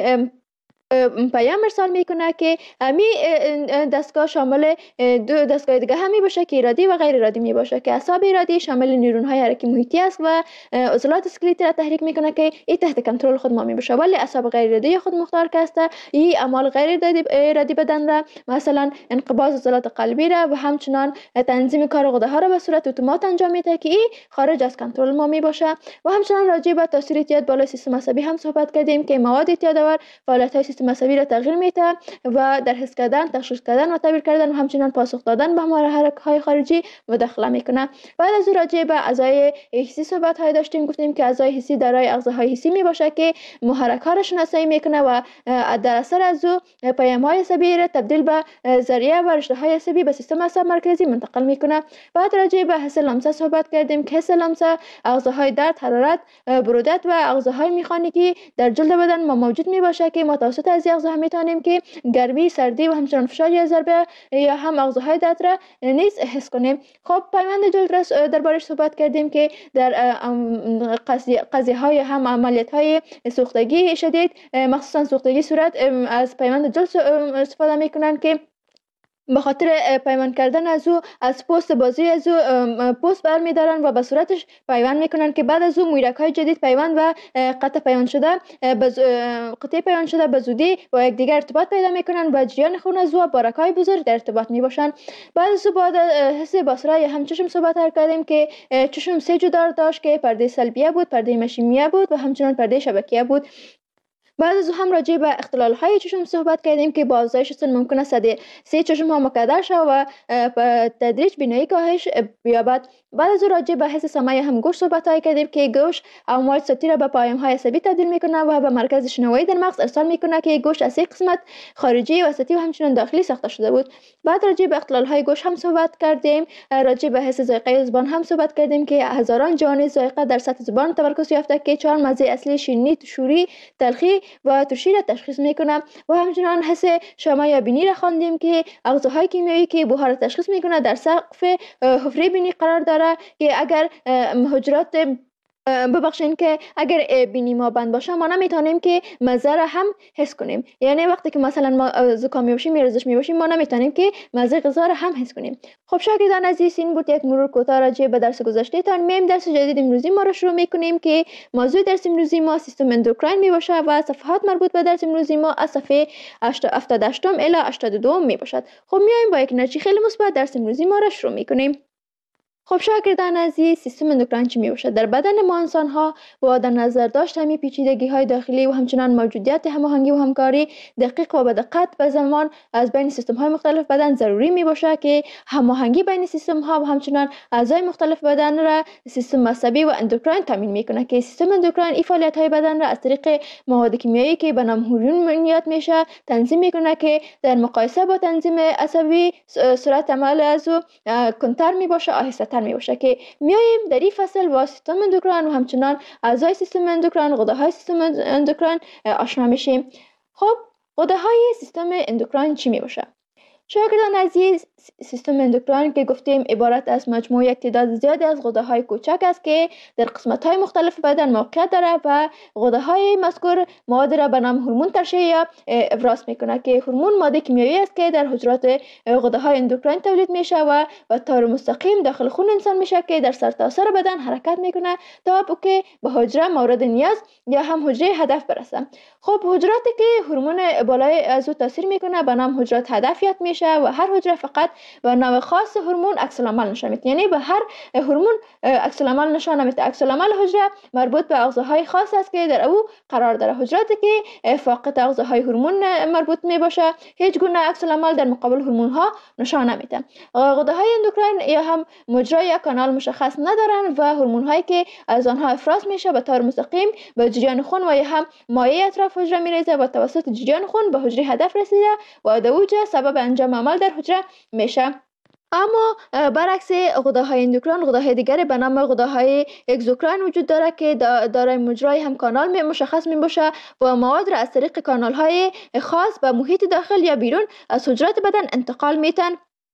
پیام ارسال میکنه که امی دستگاه شامل دو دستگاه دیگه هم می باشه که ارادی و غیر ارادی می باشه که اعصاب ارادی شامل نیورون های حرکی محیطی است و عضلات اسکلتی را تحریک میکنه که این تحت کنترل خود ما می باشه، ولی اعصاب غیر ارادی خود مختار که است این اعمال غیر ارادی بدن را مثلا انقباض عضلات قلبی را و همچنان تنظیم کار غده ها را به صورت اتومات انجام میده که این خارج از کنترل ما می باشه. و همچنان راجع به تاثیر اعتیاد بالای سیستم عصبی هم صحبت کردیم که مواد اعتیادآور فعالیت های سیستم عصبی را تغییر میده و در حس کردن، تشخیص کردن و تعبیر کردن و همچنان پاسخ دادن به محرک‌های خارجی مداخله میکنه. بعد از راجع به اعضای حسی صحبت های داشتیم. گفتیم که اعضای حسی دارای اغزاهای حسی می باشه که محرک ها را شناسایی میکنه و در اثر از او پیام های عصبی را تبدیل به ذریعه و رشته های عصبی به سیستم عصب مرکزی منتقل میکنه. بعد راجع به حس لمسه صحبت کردیم که حس لمسه اغزاهای درد، حرارت، برودت و اغزاهای میخانیکی در جلد بدن ما موجود می باشه که ما توسط از اغزاها میتونیم که گرمی، سردی و همچنان فشار یا ضربه یا هم اغزاهای درد را نیز حس کنیم. خب پیوند جلد را دربارش صحبت کردیم که در قضیه های هم عملیات های سوختگی شدید مخصوصا سوختگی صورت از پیوند جلد استفاده میکنن که به خاطر پیوند کردن از او از پوست بازوی از او پوست برمیدارن و به صورتش پیوند میکنن که بعد از او مویرک های جدید پیوند و قطع پیوند شده به زودی با یکدیگر ارتباط پیدا میکنن و جریان خون از او با رگ‌های بزرگ در ارتباط میباشن. بعد از او بعد حس بصره یا هم چشم صحبت کردیم که چشم 3 جدار داشت که پرده سلبیه بود، پرده مشیمیه بود و همچنان پرده شبکیه بود. بعد از هم راجع به اختلال های چشم صحبت کردیم که با افزایش سن ممکن است سه چشم ها مکدر شود و تدریج بینایی کاهش بیابد. بعد از راجع به حس سمع هم گوش صحبت کردیم که گوش امواج صوتی را به پیام های عصبی تبدیل میکنه و به مرکز شنوایی در مغز ارسال میکنه که گوش از قسمت خارجی، وسطی و همچنین داخلی ساخته شده بود. بعد راجع به اختلال های گوش هم صحبت کردیم. راجع به حس ذائقه زبان هم صحبت کردیم که هزاران جهان ذائقه در سطح زبان تمرکز یافته که 4 مزه اصلی شیرینی، شوری، تلخی و ترشی را تشخیص میکنه. و همچنان حس شامه یا بینی را خواندیم که اغزاهای کیمیایی که بوها را تشخیص میکنه در سقف حفره بینی قرار داره که اگر حجرات ببخشین که اگر بینی ما بند باشه ما نمیتونیم که مزه را هم حس کنیم. یعنی وقتی که مثلا ما زکامی باشیم یا رزش میباشیم ما نمیتونیم که مزه غذا را هم حس کنیم. خب شاگردان عزیز این بود یک مرور کوتاه راجع به درس گذشته تان. میم درس جدید امروزی ما را شروع میکنیم که موضوع درس امروزی ما سیستم اندوکراین میباشه و صفحات مربوط به درس امروزی ما از صفحه 78 الی 82 میباشد. خب میایم با یک نتیجه خیلی مثبت درس امروزی ما را شروع میکنیم. خب شاگردان عزیز سیستم اندوکراین چی میباشد؟ در بدن ما انسان ها با در نظر داشت همین پیچیدگی های داخلی و همچنان موجودیت هماهنگی و همکاری دقیق و به دقت به زمان از بین سیستم های مختلف بدن ضروری میباشه که هماهنگی بین سیستم ها و همچنان اعضای مختلف بدن را سیستم عصبی و اندوکراین تامین میکنه که سیستم اندوکراین این فعالیت های بدن را از طریق مواد کیمیایی که به نام هورمون بنیاد میشه تنظیم میکنه که در مقایسه با تنظیم عصبی سرعت عمل از او کنتر میباشه، آهسته میباشه که میایم در این فصل با سیستم اندوکراین و همچنان اعضای سیستم اندوکراین، غده های سیستم اندوکراین آشنا میشیم. خب غده های سیستم اندوکراین چی میباشه؟ شاگردان عزیز سیستم اندوکراین که گفتیم عبارت از مجموعه یک تعداد زیادی از غده های کوچک است که در قسمت های مختلف بدن موقعیت داره و غده های مذکور مواد را به نام هورمون ترشح یا افراز میکنه که هورمون ماده کیمیایی است که در حجرات غده های اندوکراین تولید میشه و به طور مستقیم داخل خون انسان میشه که در سرتاسر بدن حرکت میکنه تا که به حجره مورد نیاز یا هم حجره هدف برسه. خب حجراتی که هورمون بالای از او تاثیر میکنه به نام حجرات هدفیت میشه و هر حجره فقط فقط به نوع خاص هورمون عکس العمل نشان میده. یعنی به هر هورمون عکس العمل نشان نمیده. عکس العمل حجره مربوط به اغذاهای خاص است که در او قرار داره. حجراتی که فاقد اغذاهای هورمون مربوط می باشه هیچ گونه عکس العمل در مقابل هورمون ها نشان نمیده. غده های اندوکراین یا هم مجرا یا کانال مشخص ندارن و هورمون هایی که از آنها افراز میشه به طور مستقیم به جریان خون و یا هم مایع اطراف حجره میریزه و توسط جریان خون به حجره هدف رسیده و در اوج سبب انجام عمل در حجره میشه. اما برعکس غده های اندوکراین، غده های دیگری به نام غده های اگزوکراین وجود داره که دارای مجرای هم کانال مشخص می باشه و مواد را از طریق کانال های خاص به محیط داخل یا بیرون از حجرات بدن انتقال میتن.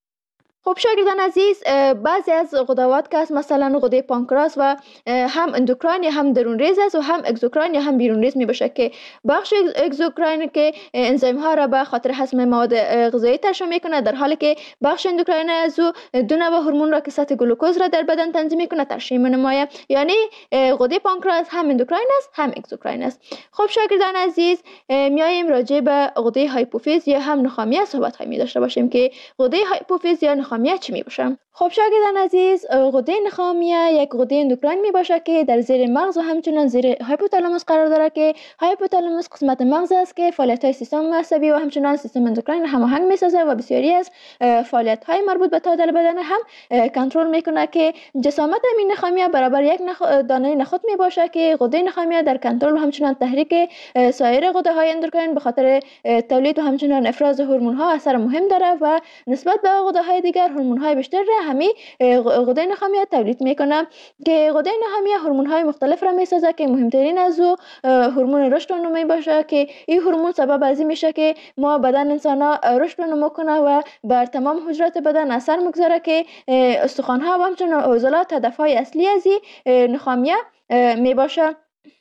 خب شاگردان عزیز، بعضی از غدوات که مثلا غده پانکراس و هم اندوکراین یا هم درون ریز است و هم اگزوکراین یا هم بیرون ریز می باشه که بخش اگزوکراین که انزیم ها را به خاطر هضم مواد غذایی ترشح میکنه، در حالی که بخش اندوکراین از دو نوع هورمون را که سطح گلوکوز را در بدن تنظیم میکنه ترشح نماید. یعنی غده پانکراس هم اندوکراین است هم اگزوکراین است. خب شاگردان عزیز، میایم راجع به غده هایپوفیز یا هم نخامیه صحبت می داشته باشیم که غده هایپوفیز یا نخامیه چی می باشه؟ خب شاگردان عزیز، غده نخامیه یک غده اندوکراین می باشه که در زیر مغز و همچنان زیر هایپوتالاموس قرار داره که هایپوتالاموس قسمت مغز است که فعالیت های سیستم عصبی و همچنان سیستم اندوکراین هماهنگ می سازه و بسیاری از فعالیت های مربوط به تعادل بدن هم کنترل میکنه که جسامت این نخامیه برابر یک دانه نخود می باشه که غده نخامیه در کنترل و همچنان تحریک سایر غده های اندوکراین به خاطر تولید و همچنان افراز هورمون ها اثر مهم داره و نسبت به غده های دیگر هورمون های بیشتر را همین غده نخامیه تولید میکنه که غده نخامیه هورمون های مختلف را میسازه که مهمترین از او هورمون رشد و نمو باشه که این هورمون سبب از این میشه که ما بدن انسان ها رشد و نمو کنه و بر تمام حجرات بدن اثر مگذاره که استخوان ها و همچنان عضلات هدف های اصلی از این نخامیه می باشه.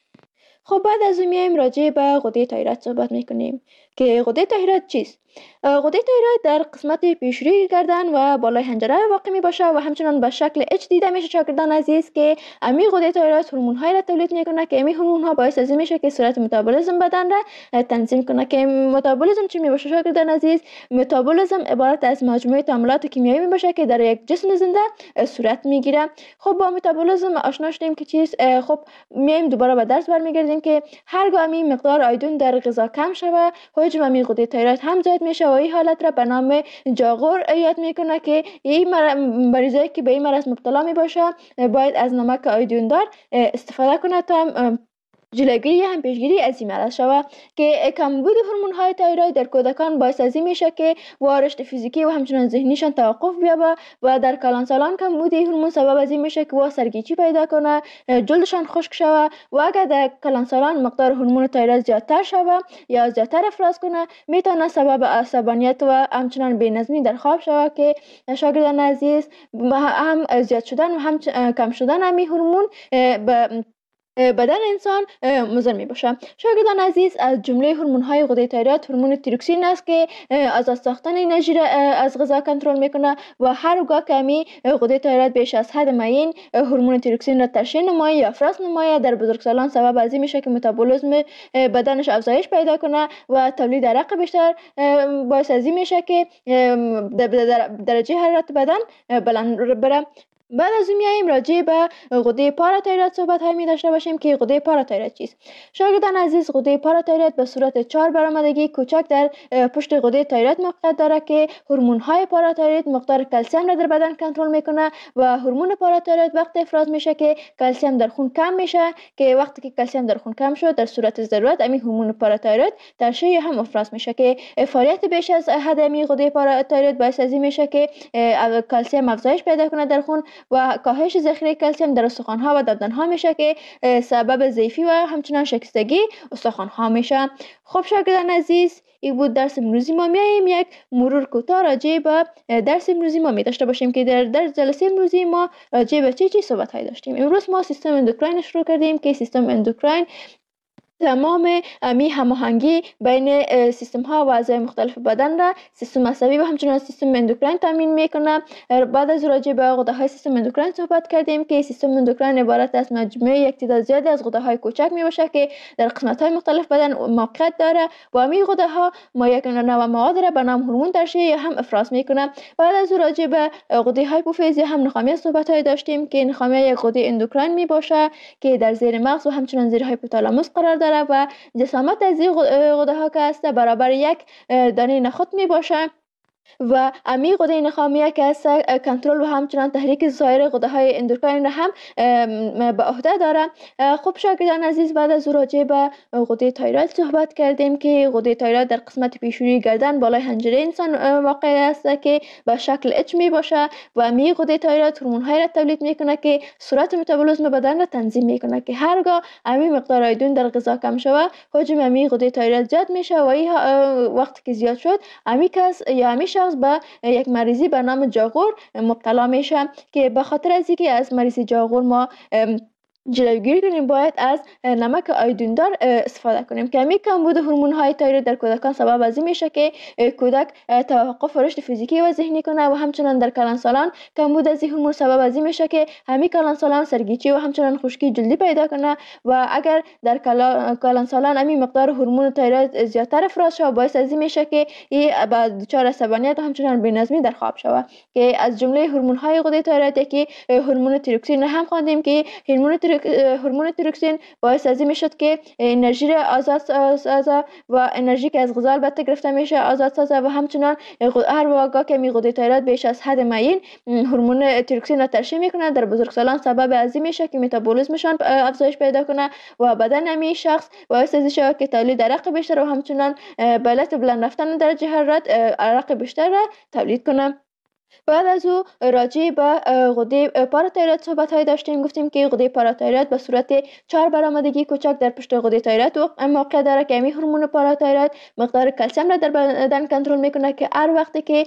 خب بعد از اون میایم راجع به غده تایروید صحبت میکنیم که غده تایروید چیست؟ غده تایروید در قسمت پیشروی گردن و بالای حنجره واقع می باشه و همچنان به شکل اچ دیده میشه شاگردان عزیز که امی غده تایروید هورمون های را تولید میکنه که امی هورمون ها باعث از این میشه که سرعت متابولیسم بدن را تنظیم کنه. که متابولیسم چی می باشه شاگردان عزیز؟ متابولیسم عبارت از مجموعه تعاملات کیمیایی می باشه که در یک جسم زنده صورت میگیره. خب با متابولیسم آشنا شدیم که چیست. خب میایم دوباره به درس برمیگردیم که هرگاه امی مقدار آیودین در غذا کم شوه حجم امی غده تایروید هم زیاد میشه و این حالت را به نام جاغور یاد میکنه که این مریضایی که به این مرض مبتلا می باشه باید از نمک آیودین دار استفاده کنه تا جلوگیری هم پیشگیری از این مرض شود. که کمبود هورمون های تایروید در کودکان باعث از این میشه که رشد فیزیکی و همچنان ذهنیشان توقف بیابه و در کلانسالان کمبود هورمون سبب از این میشه که سرگیچی پیدا کنه، جلدشان خشک شود و اگر در کلانسالان مقدار هورمون تایروید زیادتر شود یا زیادتر افراز کنه میتونه سبب عصبانیت و همچنان بی‌نظمی در خواب شود که شاگردان عزیز هم زیاد شدن و هم کم شدن همین هورمون به بدن انسان مضر می باشه. شاگردان عزیز، از جمله هورمون های غده تایروید هورمون تیروکسین است که از ساختن انرژی را از غذا کنترل میکنه و هرگاه که می غده تایروید بیش از حد معین هورمون تیروکسین را ترشح نماید یا افراز نماید در بزرگسالان سبب از این میشه که متابولیسم بدنش افزایش پیدا کنه و تولید عرق بیشتر باعث از این میشه که درجه حرارت بدن بلند بره. بعد از اون میایم راجع به غده پاراتایروید صحبت می داشته باشیم که غده پاراتایروید چیست. شاگردان عزیز، غده پاراتایروید به صورت 4 برآمدگی کوچک در پشت غده تایروید موقعیت داره که هورمون های پاراتایروید مقدار کلسیم را در بدن کنترل میکنه و هورمون پاراتایروید وقتی افراز میشه که کلسیم در خون کم میشه که وقتی که کلسیم در خون کم شد در صورت ضرورت امی هورمون پاراتایروید ترشح هم افراز میشه که فعالیت بیش از حد امی غده پاراتایروید باعث از این میشه که کلسیم افزایش پیدا کنه در خون و کاهش ذخیره کلسیم در استخوان‌ها و دندان‌ها میشه که سبب ضعفی و همچنان شکستگی استخوان‌ها میشه. خب شاگردان عزیز، این بود درس امروزی ما. میایم یک مرور کوتاه راجع به درس امروزی ما می داشته باشیم که در جلسه امروزی ما راجع به چه صحبت های داشتیم. امروز ما سیستم اندوکراین شروع کردیم که سیستم اندوکراین تمام امی هماهنگی بین سیستم ها و اعضای مختلف بدن را سیستم عصبی و همچنین سیستم اندوکراین تامین میکنه. بعد از راجع به غده های سیستم اندوکراین صحبت کردیم که سیستم اندوکراین عبارت از مجموعه یک تعداد زیادی از غده های کوچک می باشه که در قسمت های مختلف بدن موقعیت داره و امی غده ها یک نوع مواد را به نام هورمون ترشح یا هم افراز میکنه. بعد از راجع به غده هایپوفیز یا هم نخامیه صحبت های داشتیم که نخامیه یک غده اندوکراین می باشه که در زیر مغز و همچنین زیر هایپوتالاموس قرار داره و جسامت از این غده ها که است برابر یک دانه نخود می باشه و امی غده نخامیه که است کنترل و همچنان تحریک سایر غده های اندوکراین را هم به عهده داره. خب شاگردان عزیز، بعد از راجع به غده تایروید صحبت کردیم که غده تایروید در قسمت پیشونی گردن بالای حنجره انسان واقع است که به شکل اچ می باشه و امی غده تایروید هورمون های را تولید میکنه که سرعت متابولیسم بدن را تنظیم میکنه که هرگاه امی مقدار آیودین در غذا کم شود حجم امی غده تایروید زیاد میشه و این وقتی که زیاد شد امی کس یا امی شخص به یک مریضی به نام جاغور مبتلا میشه که به خاطر از اینکه از مریضی جاغور ما جلوگیری کنیم باید از نمک آیودیندار استفاده کنیم که همین کمبود هورمون های تایروید در کودکان سبب از این میشه که کودک توقف رشد فیزیکی و ذهنی کنه و همچنان در کلانسالان کمبود از این هورمون سبب از این میشه که همین کلانسالان سرگیچی و همچنان خشکی جلدی پیدا کنه و اگر در کلانسالان همین مقدار هورمون تایروید زیادتر افراز شود باعث از این میشه که این دچار عصبانیت و همچنان بی‌نظمی در خواب شود که از جمله هورمون های غده تایروید که هورمون تیروکسین هم خواندیم که هورمون تیروکسین باعث از این میشد که انرژی را آزاد سازه و انرژی که از غذا البته گرفته میشه آزاد سازه و همچنان هر وقت که غده تایروید بیش از حد معین هورمون تیروکسین را ترشح میکنه در بزرگسالان سبب از این میشه که متابولیسمشان افزایش پیدا کنه و بدن امی شخص باعث از این شود که تولید عرق بیشتر و همچنان به علت بلند رفتن درجه حرارت عرق بیشتر را تولید کنه. بعد از او راجع به غده پاراتایروید صحبت های داشتیم. گفتیم که غده پاراتایروید به صورت 4 برآمدگی کوچک در پشت غده تایروید موقع داره که همین هورمون پاراتایروید مقدار کلسیم را در بدن کنترل میکنه که هر وقتی که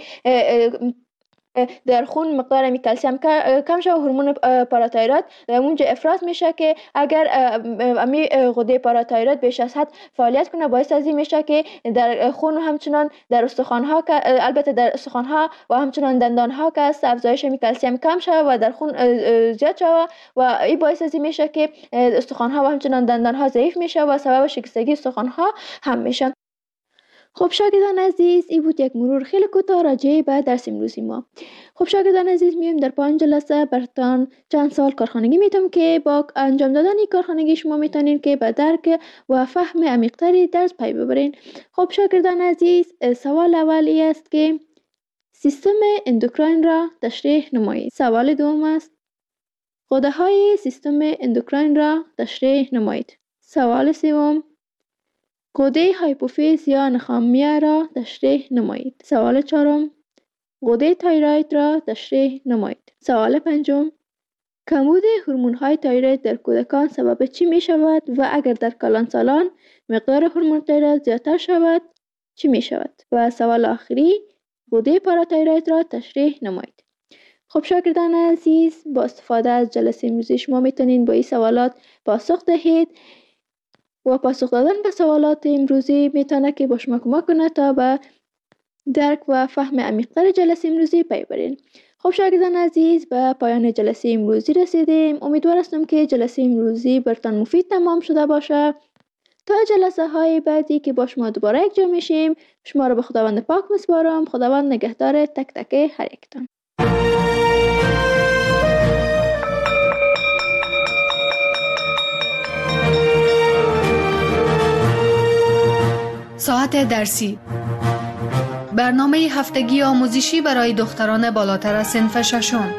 در خون مقدار امی کلسیم کم شود هورمون پاراتایروید اونجا افراز میشه که اگر امی غده پاراتایروید بیش از حد فعالیت کنه باعث از این میشه که در خون و همچنان در استخوان ها البته در استخوان ها و همچنان دندان ها که است افزایش امی کلسیم کم شود و در خون زیاد شود و این باعث از این میشه که استخوان ها و همچنان دندان ها ضعیف میشه و سبب شکستگی استخوان ها هم میشه. خب شاگردان عزیز، این بود یک مرور خیلی کوتاه راجع به درس امروزی ما. خب شاگردان عزیز، میایم در 5 جلسه براتون چند سوال کارخانگی میتونم که با انجام دادن این کارخانگی شما میتونین که به درک و فهم عمیق‌تری درس پی ببرین. خب شاگردان عزیز، سوال اولی است که سیستم اندوکراین را تشریح نمایید. سوال دوم است غده های سیستم اندوکراین را تشریح نمایید. سوال سوم غده هایپوفیز یا نخامیه را تشریح نمایید. سوال چهارم غده تایروید را تشریح نمایید. سوال پنجم کمبود هورمون های تایروید در کودکان سبب چی می شود و اگر در کلانسالان مقدار هورمون تایروید زیادتر شود چی می شود؟ و سوال آخری غده پاراتایروید را تشریح نمایید. خب شاگردان عزیز، با استفاده از جلسه امروزی شما میتونین با این سوالات پاسخ دهید و پاسخ دادن به سوالات امروزی میتونه که با شما کمک کنه تا به درک و فهم عمیق‌تر جلسه امروزی پی برین. خب شاگردان عزیز، به پایان جلسه امروزی رسیدیم. امیدوار هستم که جلسه امروزی براتون مفید تمام شده باشه. تا جلسه های بعدی که با شما دوباره یک جا میشیم، شما رو به خداوند پاک میسپارم. خداوند نگهدار تک تک هر یکتان. ساعت درسی، برنامه هفتگی آموزشی برای دختران بالاتر از صنف ششم.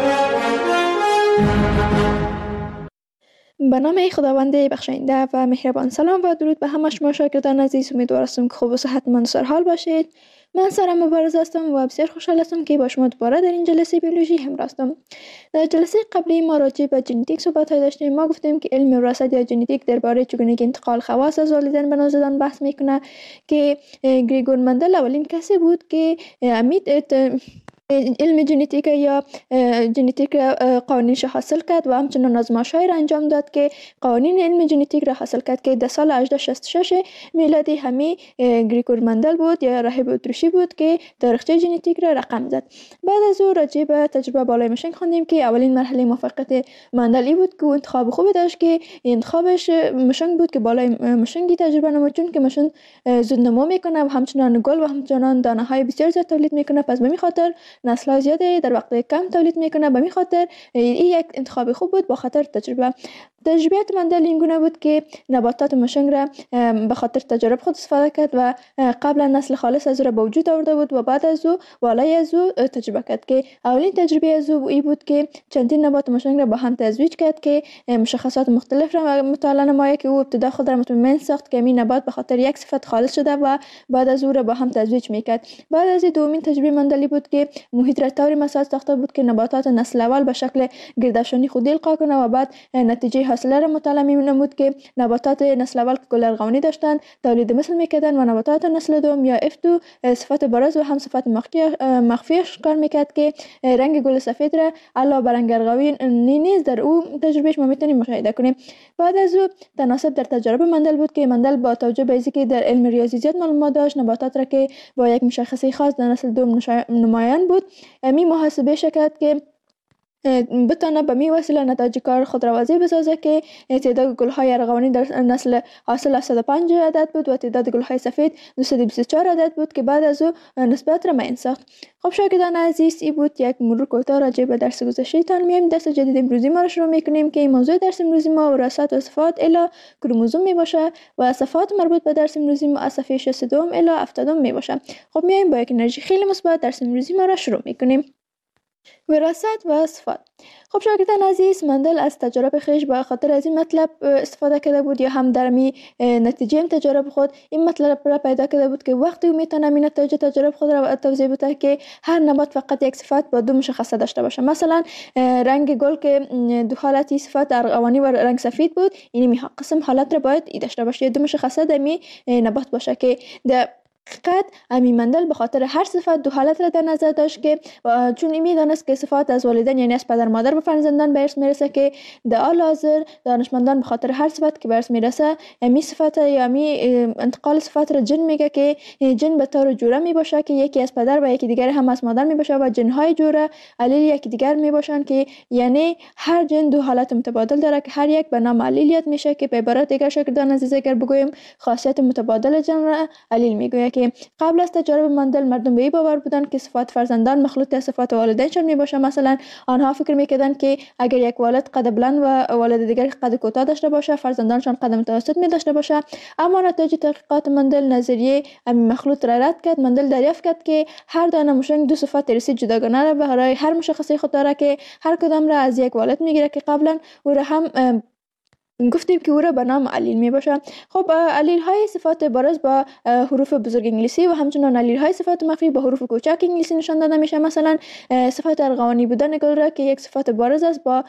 به نام خداوند بخشاینده و مهربان. سلام و درود به همه شما شاگردان عزیز. امیدوار هستم که خوب و صحتمند و سرحال باشید. من سارا مبارز هستم و بسیار خوشحال هستم که با شما دوباره در این جلسه بیولوژی همراه هستم. در جلسه قبلی ما راجع به ژنتیک صحبت داشتیم. ما گفتیم که علم وراثت یا ژنتیک درباره چگونگی انتقال خواص از والدین به نوزادان بحث میکنه که گریگور مندل اولین کسی بود که علم ژنتیک یا ژنتیک قوانینش حاصل کرد و همچنان آزمایش‌های را انجام داد که قوانین علم ژنتیک را حاصل کرد که در سال 1866 میلادی همی گریگور مندل بود یا راهب اتریشی بود که تاریخچه ژنتیک را رقم زد. بعد از او راجع به تجربه بالای مشنگ خواندیم که اولین مرحله موفقیت مندل بود که انتخاب خوبی داشت که انتخابش مشنگ بود که بالای مشنگی تجربه نمود، چون که مشنگ زود نمو میکنه و همچنان گل و همچنان دانه های بسیار زیاد تولید میکنه، پس به می خاطر نسل زیادی در وقت کم تولید میکنه. به می خاطر این یک انتخاب خوب بود. با خاطر تجربیات مندل این گونه بود که نباتات مشنگ را به خاطر تجربه خود استفاده کرد و قبلا نسل خالص از او را به وجود آورده بود و بعد از او والای از او تجربه کرد که اولین تجربه از او ای بود که چندین نبات مشنگ را با هم تزویج کرد که مشخصات مختلف را مطالعه نماید که او ابتدا خود را مطمئن ساخت که این نبات به خاطر یک صفت خالص شده و بعد از او را با هم تزویج میکرد. بعد از دومین تجربه مندلی بود که محیط را طوری مساج ساخته بود که نباتات نسل اول به شکل گردافشانی خودی القا کنه و بعد نتیجه حاصله را مطالعه نمود که نباتات نسل اول که گل ارغوانی داشتند تولید مثل میکردند و نباتات نسل دوم یا F2 صفت بارز و هم صفت مخفیش کار میکرد که رنگ گل سفید را علاوه بر رنگ ارغوانی نیز در او تجربهش ما میتونیم مشاهده کنیم. بعد از او تناسب در تجربه مندل بود که مندل با توجه به اینکه در علم ریاضی زیاد معلومات داشت، نباتات را که با یک مشخصه خاص در نسل دوم نمایان بود می محاسبه شکرد که بتانه به می وسیله نتایج کار خود را واضح بسازه که تعداد گل‌های ارغوانی در نسل حاصل 105 عدد بود و تعداد گل‌های سفید 224 عدد بود که بعد از او نسبت را معین ساخت. خب شاگردان عزیز، این بود یک مرور کوتاه راجع به درس گذشته تان. میایم درس جدید امروزی ما را شروع میکنیم که موضوع درس امروزی ما وراثت و صفات الی کروموزوم می باشه و صفات مربوط به درس امروزی ما از صفحه 62 الی 70 می باشه. خب میایم با یک انرژی خیلی مثبت درس امروزی ما را شروع میکنیم. وراثت و صفات. خب شاگردان عزیز، مندل از تجربه خویش به خاطر از این مطلب استفاده کرده بود یا هم در نتیجه تجربه خود این مطلب را پیدا کرده بود که وقتی او میتونه این نتیجه تجربه خود را توضیح بده که هر نبات فقط یک صفت با دو مشخصه داشته باشه. مثلا رنگ گل که دو حالتی صفت ارغوانی و رنگ سفید بود، این قسم حالت را باید ای داشته باشه، دو مشخصه در نبات باشه که در حقیقت امی مندل به خاطر هر صفت دو حالت را در نظر داشت که چون می دانست که صفات از والدین یعنی از پدر مادر به فرزندان به ارث میرسه که در حال حاضر دانشمندان به خاطر هر صفت که به ارث میرسه امی صفت یا امی انتقال صفات را جن میگه که جن به طور جوره می باشه که یکی از پدر و یکی دیگر هم از مادر می باشه و جنهای جوره علیل یکی دیگر می باشن که یعنی هر جن دو حالت متبادل داره که هر یک به نام علیلیت میشه که به عبارت دیگر شاگردان عزیز اگر بگویم خاصیت متبادل جن را علیل میگوید. که قبل از تجربه مندل مردم به این باور بودند که صفات فرزندان مخلوط از صفات والدینشان می باشه. مثلا آنها فکر میکردند که اگر یک والد قد بلند و والد دیگر قد کوتاه داشته باشه، فرزندانشان قد متوسط می داشته باشه. اما نتایج تحقیقات مندل نظریه همین مخلوط را رد کرد. مندل دریافت کرد که هر دانه مشنگ دو صفت ارثی جداگانه را برای هر مشخصه خود داره که هر کدام را از یک والد میگیره که قبلا او را هم گفتیم که او را به نام علیل می باشه. خب علیل های صفات بارز با حروف بزرگ انگلیسی و همچنان علیل های صفات مخفی با حروف کوچک انگلیسی نشان داده میشه. مثلا صفات ارغوانی بودن گل را که یک صفت بارز است با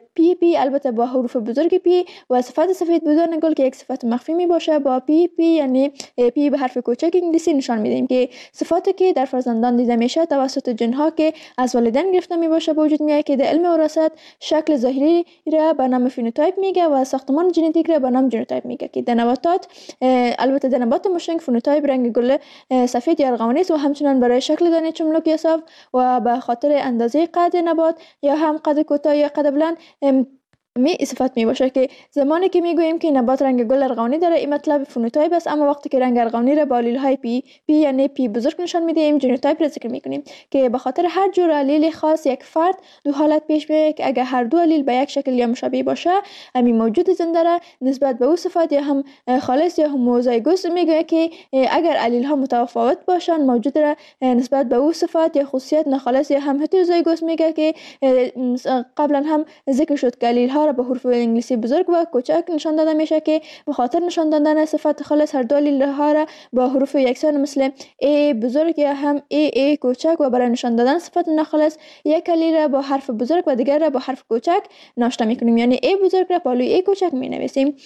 پی البته با حروف بزرگ پی و صفت سفید بودن گل که یک صفت مخفی می باشه با پی یعنی پی به حرف کوچک انگلیسی نشان میدیم که صفاتی که در فرزندان دیده میشه توسط جنها که از والدین گرفته می باشه به وجود میاد که در علم وراثت شکل ظاهری را به نام فنوتایپ میگه و ساختمان ژنتیک را به نام ژنوتایپ میگه که در نباتات البته در نبات مشنگ فنوتایپ رنگ گل سفید یا ارغوانی است و همچنان برای شکل دانه چملک یا صاف و به خاطر اندازه قد نبات یا هم قد کوتاه یا قد بلند صفت می باشه که زمانی که میگوییم که نبات رنگ گل ارغوانی داره این مطلب فنوتایپ است. اما وقتی که رنگ ارغوانی را با علیل های پی یعنی پی بزرگ نشان میدیم ژنوتایپ را ذکر میکنیم که به خاطر هر جور علیل خاص یک فرد دو حالت پیش میاد که اگر هر دو علیل به یک شکل یا مشابه باشه همین موجود زنده را نسبت به او صفت یا هم خالص یا هموزایگوس میگه که اگر علیل ها متفاوت باشن موجود را نسبت به او صفت یا خاصیت ناخالص یا هم هتروزایگوس میگه که قبلا هم ذکر شد که علیل ها به حروف انگلیسی بزرگ و کوچک نشان داده میشه که به خاطر نشان دادن صفت خالص هر دو علیل ها را با حروف یکسان مثل ای بزرگ یا هم ای کوچک و برای نشان دادن صفت ناخالص یک علیل را با حرف بزرگ و دیگر را با حرف کوچک ناشته میکنیم، یعنی ای بزرگ را بالای ای کوچک می نویسیم.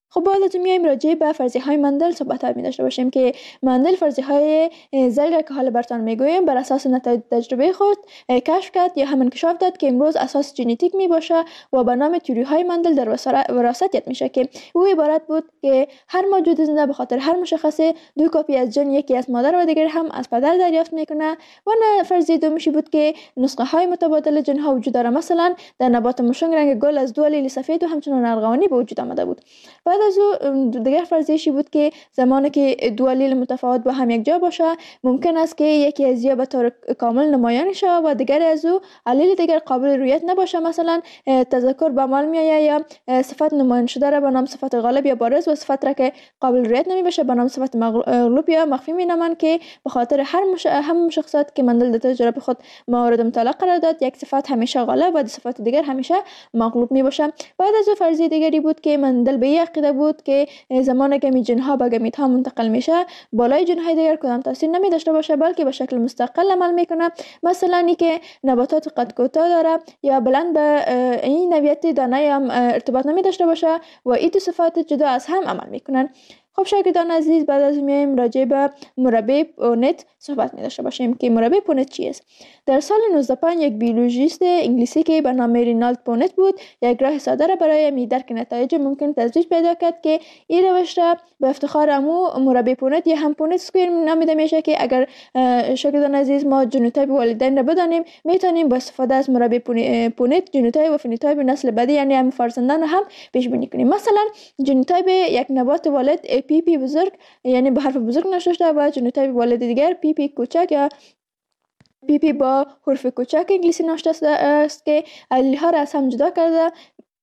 خب بعد از میایم راجع به فرضیه های مندل صحبت می داشته باشیم که مندل فرضیه های زلگ که حالا براتون میگویم بر اساس نتایج تجربه خود کشف کرد یا هم انکشاف داد که امروز اساس ژنتیک می باشه و به نام تئوری های مندل در وراثت یاد میشه که او عبارت بود که هر موجود زنده به خاطر هر مشخصه دو کپی از ژن، یکی از مادر و دیگر هم از پدر دریافت میکنه. و فرضیه دومیشی بود که نسخه های متبادل ژن ها وجود داره. مثلا در نبات مشنگ رنگ گل از دو الیل سفید و همچنان ارغوانی به وجود آمده بود. بعد از او دیگر فرضیه‌ای بود که زمانی که دو الیل متفاوت با هم یک جا باشه ممکن است که یکی از یا به طور کامل نمایان شود و دیگر از او الیل دیگر قابل رویت نباشه. مثلا تذکر به عمل میآید یا صفت نمایان شده را به نام صفت غالب یا بارز و صفت را که قابل رویت نمی باشه به نام صفت مغلوب یا مخفی می نامند که به خاطر هم مشخصات که مندل در تجربه خود مورد مطالعه قرار داد یک صفت همیشه غالب و صفت دیگر همیشه مغلوب می باشه. بعد از او فرضیه دیگری بود که مندل به این عقیده بود که زمانی که ژن ها به گمیت ها منتقل میشه بالای ژن های دیگر کدام تاثیر نمی داشته باشه بلکه به شکل مستقل عمل میکنه. مثلا اینکه نباتات قد کوتاه داره یا بلند به این نوعیت دانه هم ارتباط نمی داشته باشه و این دو صفات جدا از هم عمل میکنن. خب شاگردان عزیز بعد از میایم راجع به مربع پونت صحبت می داشته باشیم که مربع پونت چی است. در سال 1905 یک بیولوژیست انگلیسی که به نام رینالد پونت بود یک راه ساده را برای درک نتایج ممکن ترویج پیدا کرد که این روش را به افتخار امو مربع پونت یا هم پونت اسکوئر نامیده میشه که اگر شاگردان عزیز ما ژنوتایپ والدین را بدانیم میتونیم با استفاده از مربع پونت ژنوتایپ و فنوتایپ نسل بعدی یعنی هم فرزندان هم پیش بینی کنیم. مثلا ژنوتایپ یک نبات والد پی بزرگ یعنی به حرف بزرگ نوشته شده و ژنوتایپ والد دیگر پی کوچک یا پی با حرف کوچک انگلیسی نوشته است که الیل ها را از هم جدا کرده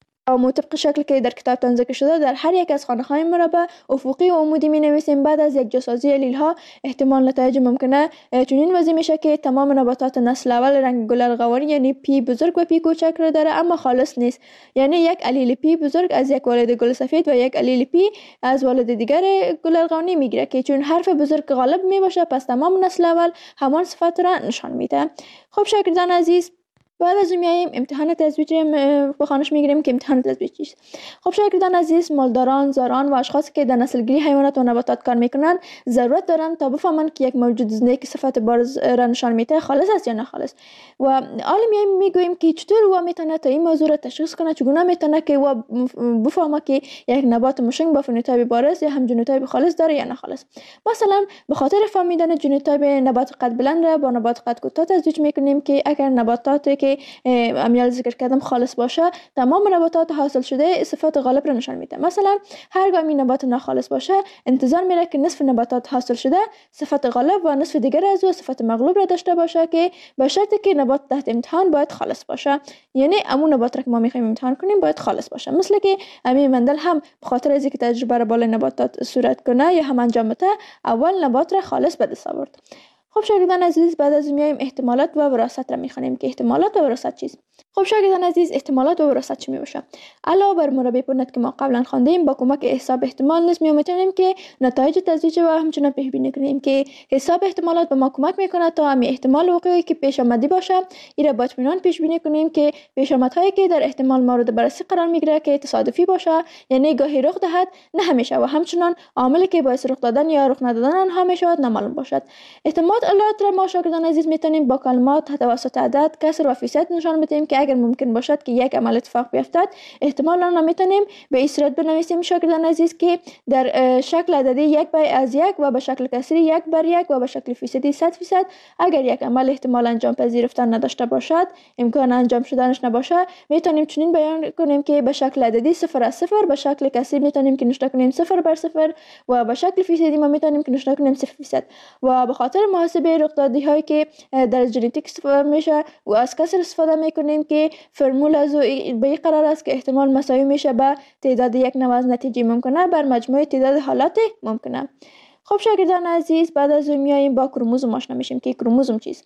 و طبق شکل که در کتابتان ذکر شده در هر یک از خانه های مربع افقی و عمودی می نویسیم. بعد از یک جاسازی الیل ها احتمال نتایج ممکنه چنین وضعی میشه که تمام نباتات نسل اول رنگ گل ارغوانی یعنی پی بزرگ و پی کوچک را داره اما خالص نیست. یعنی یک الیل پی بزرگ از یک والد گل سفید و یک الیل پی از والد دیگر گل ارغوانی میگیره که چون حرف بزرگ غالب می باشه پس تمام نسل اول همان صفت را نشان میده. خب شاگردان عزیز بعد از میایم امتحان تزویج به خانش میگیریم که امتحان تزویج چیست. خب شاگردان عزیز مالداران، زاران و اشخاصی که در نسل‌گیری حیوانات و نباتات کار میکنن ضرورت دارن تا بفهمن که یک موجود زنده که صفت بارز را نشان میده خالص است یا ناخالص. و حالا میگوییم که چطور او میتونه تا این موضوع را تشخیص کنه، چگونه میتونه که او بفهمه که یک نبات مشنگ با فنوتایپ بارز یا هم ژنوتایپ خالص داره یا ناخالص. مثلا به خاطر فهمیدن ژنوتایپ نبات قد بلند را با نبات قد کوتاه تزویج میکنیم که اگر نباتاتی که امیال ذکر کردم خالص باشه تمام نباتات حاصل شده صفات غالب را نشان میده. مثلا هرگاه این نبات ناخالص باشه انتظار میره که نصف نباتات حاصل شده صفت غالب و نصف دیگر از او صفت مغلوب را داشته باشه که به شرطی که نبات تحت امتحان باید خالص باشه. یعنی امون نبات را که ما میخوایم امتحان کنیم باید خالص باشه. مثل که امی مندل هم به خاطر از اینکه تجربه را بالای نباتات صورت کنه یا هم انجام بده اول نبات را خالص به دست آورد. خب شاگردان عزیز بعد از میایم احتمالات و وراثت را میخوانیم که احتمالات و وراثت چیست. خب شاگردان عزیز احتمالات و وراثت چی میباشه؟ علاوه بر مربع پونت که ما قبلا خواندیم با کمک حساب احتمال نیز میتونیم که نتایج تزویج و همچنین پیش بینی کنیم که حساب احتمالات به ما کمک میکنه تا همین احتمال وقوعی که پیش آمده باشه این را با اطمینان پیش بینی کنیم که پیش آمدهایی که در احتمال مورد بررسی قرار میگیره که تصادفی باشه یعنی گاهی رخ دهد نه همیشه و همچنین عاملی که باعث رخ دادن یا رخ ندادن آنها میشود نامعلوم باشد. احتمالات را ما شاگردان عزیز میتونیم با کلمات توسط عدد، کسر و فیصد نشان بدیم که اگر ممکن باشد که یک عمل اتفاق بیفتد احتمال آن را میتونیم به این صورت بنویسیم شاگردان عزیز که در شکل عددی 1 از 1 و به شکل کسری 1 بر 1 و به شکل فیصدی 100% اگر یک عمل احتمال انجام پذیرفتن نداشته باشد امکان انجام شدنش نباشه میتونیم چنین بیان کنیم که به شکل عددی 0 از 0 به شکل کسری میتونیم که نشان کنیم 0 بر 0 و به شکل فیصدی ما میتونیم که نشان کنیم 0% و به خاطر محاسبه رخدادی هایی که در ژنتیک استفاده میشه و از کسر استفاده میکنیم که فرمول از به این قرار است که احتمال مساوی میشه به تعداد یک نوع از نتیجه ممکنه بر مجموع تعداد حالات ممکنه. خب شاگردان عزیز بعد از میاییم با کروموزوم آشنا میشیم که کروموزوم چیست.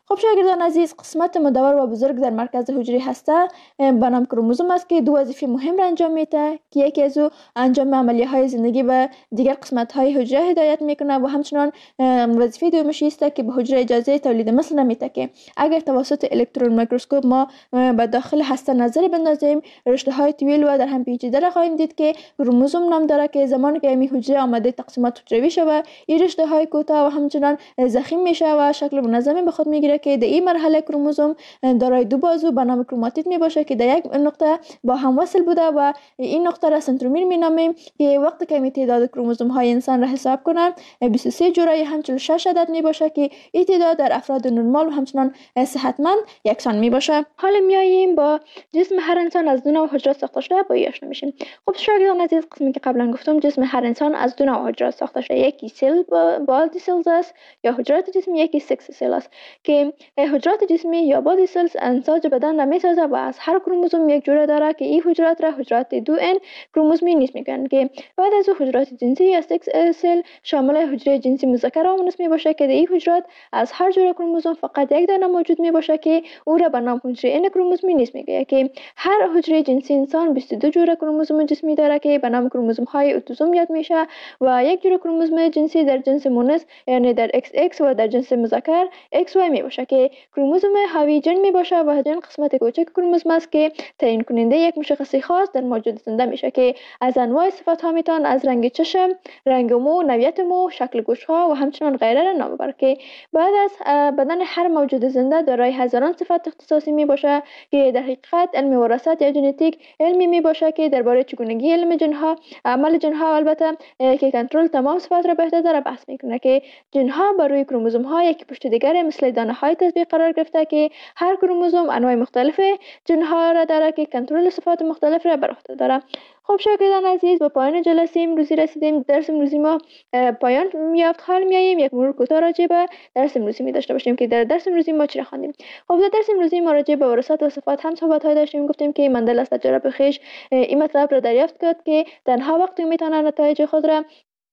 خب شاگردان عزیز، قسمت مدور و بزرگ در مرکز حجره هسته به نام کروموزوم است که دو وظیفه مهم را انجام میده که یکی از او انجام عملیه های زندگی به دیگر قسمت های حجره هدایت میکنه و همچنان وظیفه دومش است که به حجره اجازه تولید مثل نمیده که اگر توسط الکترون میکروسکوپ ما به داخل هسته نظر بندازیم رشته های طویل و در هم پیچیده را خواهیم دید که کروموزوم نام داره که زمانی که این حجره آماده تقسیمات حجروی شود این رشته های کوتاه و همچنان ضخیم میشه و شکل منظمی به خود میگیره که در این مرحله کروموزوم دارای دو بازو به نام کروماتید می باشه که در یک نقطه با هم وصل بوده و این نقطه را سنترومیر می نامیم که وقتی که تعداد کروموزوم های انسان را حساب کنن 23 جوره هم 46 عدد می باشه که این تعداد در افراد نرمال و همچنان صحتمند یکسان می باشه. حالا میاییم با جسم هر انسان از دو نوع حجرات ساخته شده با آشنا میشیم. خب شاگردان عزیز، قسمی که قبلا گفتم جسم هر انسان از دو نوع حجرات ساخته شده، یکی سل بادی سلز است یا حجرات جسمی، یکی سکس سل است که حجرات جسمی یا بادی سلز انساج بدن را میسازه و از هر کروموزوم یک جوره داره که این حجرات را حجرات 2n کروموزومی نیست میگن که بعد از حجرات جنسی یا سکس سل شامل حجره جنسی مذکر و مؤنث می باشه که در این حجرات از هر جوره کروموزوم فقط یک دانه موجود می باشه که او را به نام حجره n کروموزومی نیست میگه که هر حجره جنسی انسان 22 جوره کروموزوم جسمی داره که به نام کروموزوم های اتوزوم یاد میشه و یک جوره کروموزوم جنسی در جنس مؤنث یعنی در XX و در جنس مذکر XY می باشه که کروموزوم حاوی جن می باشه و جن قسمت کوچک کروموزوم است که تعیین کننده یک مشخصه خاص در موجود زنده میشه که از انواع صفات ها میتون از رنگ چشم، رنگ مو، نوعیت مو، شکل گوش ها و همچنان غیره را نام ببره که بعد از بدن هر موجود زنده دارای هزاران صفت اختصاصی می باشه که در حقیقت علم وراثت یا ژنتیک علمی می باشه که درباره چگونگی علم جنها، عمل جنها البته که کنترل تمام صفات را به عهده داره بحث میکنه که جنها بر روی کروموزوم ها یکی پشت دیگر مثل دانه های تطبیق قرار گرفته که هر کروموزوم انواع مختلف جنها را داره که کنترل صفات مختلف را بر عهده داره. خب شاگردان عزیز، به پایان جلسه امروزی رسیدیم. درس امروزی ما پایان میافت. حال میاییم یک مرور کوتاه راجع به درس امروزی می داشته باشیم که در درس امروزی ما چی خواندیم. خب در درس امروزی ما راجع به وراثت و صفات هم صحبت های داشتیم. گفتیم که مندل از تجربه خویش این مطلب را دریافت کرد که تنها وقتی میتونه نتایج خود را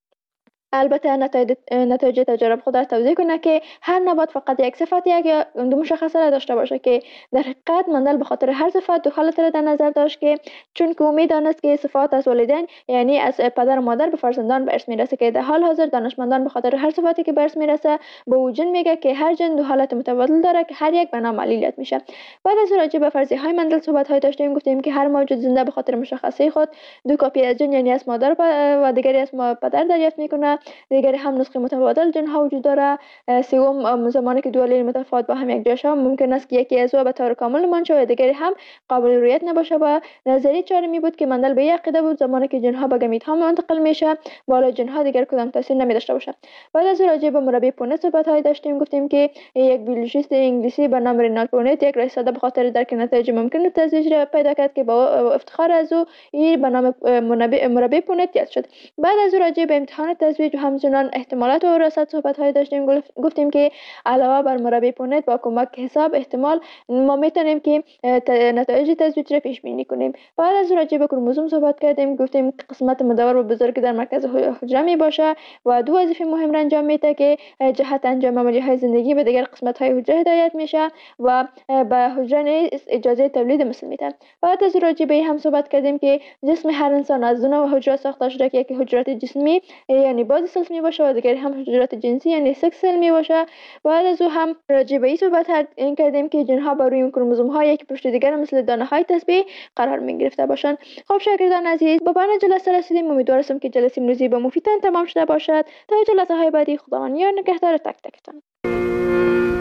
البته نتایج تجارب خود را توضیح کنه که هر نبات فقط یک صفت یک یا دو مشخصه را داشته باشه که در حقیقت مندل به خاطر هر صفت دو حالت را در نظر داشت که چون که امید دانست که صفات از والدین یعنی از پدر و مادر به فرزندان به ارث میرسه که در حال حاضر دانشمندان به خاطر هر صفتی که به ارث میرسه به او جن میگه که هر جن دو حالت متبادل داره که هر یک به نام علیلیت میشه. بعد از راجع به فرضیه های مندل صحبت های داشتیم. گفتیم که هر موجود زنده به خاطر مشخصه خود دو کپی از جن یعنی از مادر و دیگری از پدر دریافت میکنه. دیگری هم نسخه متبادل جن ها وجود داره. سوم زمانی که دو علیل متفاوت با هم یک جا شوند ممکن است که یکی از او به طور کامل منشأ و دیگری هم قابل رؤیت نباشه. و نظریه چهارمی بود که مندل به یک عقیده بود زمانی که جن ها به گمیت ها منتقل میشه بالا جن ها دیگر کدام تاثیر نمی داشته باشه. بعد از راجع به مربی پونت صحبت های داشتیم. گفتیم که یک بیولوژیست انگلیسی به نام رینالد پونت یک رئیس به خاطر درک نتایج ممکن تزریق را پیدا کرد که با افتخار از او این به نام مربی پونت یاد شد. بعد از راجع به امتحان تزریق و همچنان احتمالات و وراثت صحبت های داشتیم. گفتیم که علاوه بر مربی پونت با کمک حساب احتمال ما میتونیم که نتایج تزریق را پیش بینی کنیم. بعد از راجع به کروموزوم صحبت کردیم. گفتیم که قسمت مدور و بزرگ در مرکز حجره می باشه و دو وظیفه مهم را انجام میده که جهت انجام عملیه های زندگی به دیگر قسمت های حجره هدایت میشه و به حجره اجازه تولید مثل میده. بعد از راجع به هم صحبت کردیم که جسم هر انسان از دو نوع حجره ساخته شده که یکی حجرات جسمی یعنی بادی سلز می باشه و دیگری هم حجرات جنسی یعنی سکس سل می باشه. بعد از او هم راجع به این صحبت کردیم که جنها بر روی کروموزوم ها یک پشت دیگر مثل دانه های تسبیح قرار می گرفته باشند. خب شاگردان عزیز، به پایان جلسه رسیدیم. امیدوارم که جلسه امروزی به مفیدتان تمام شده باشد. تا جلسه های بعدی خداوند یار نگهدار تک تکتان.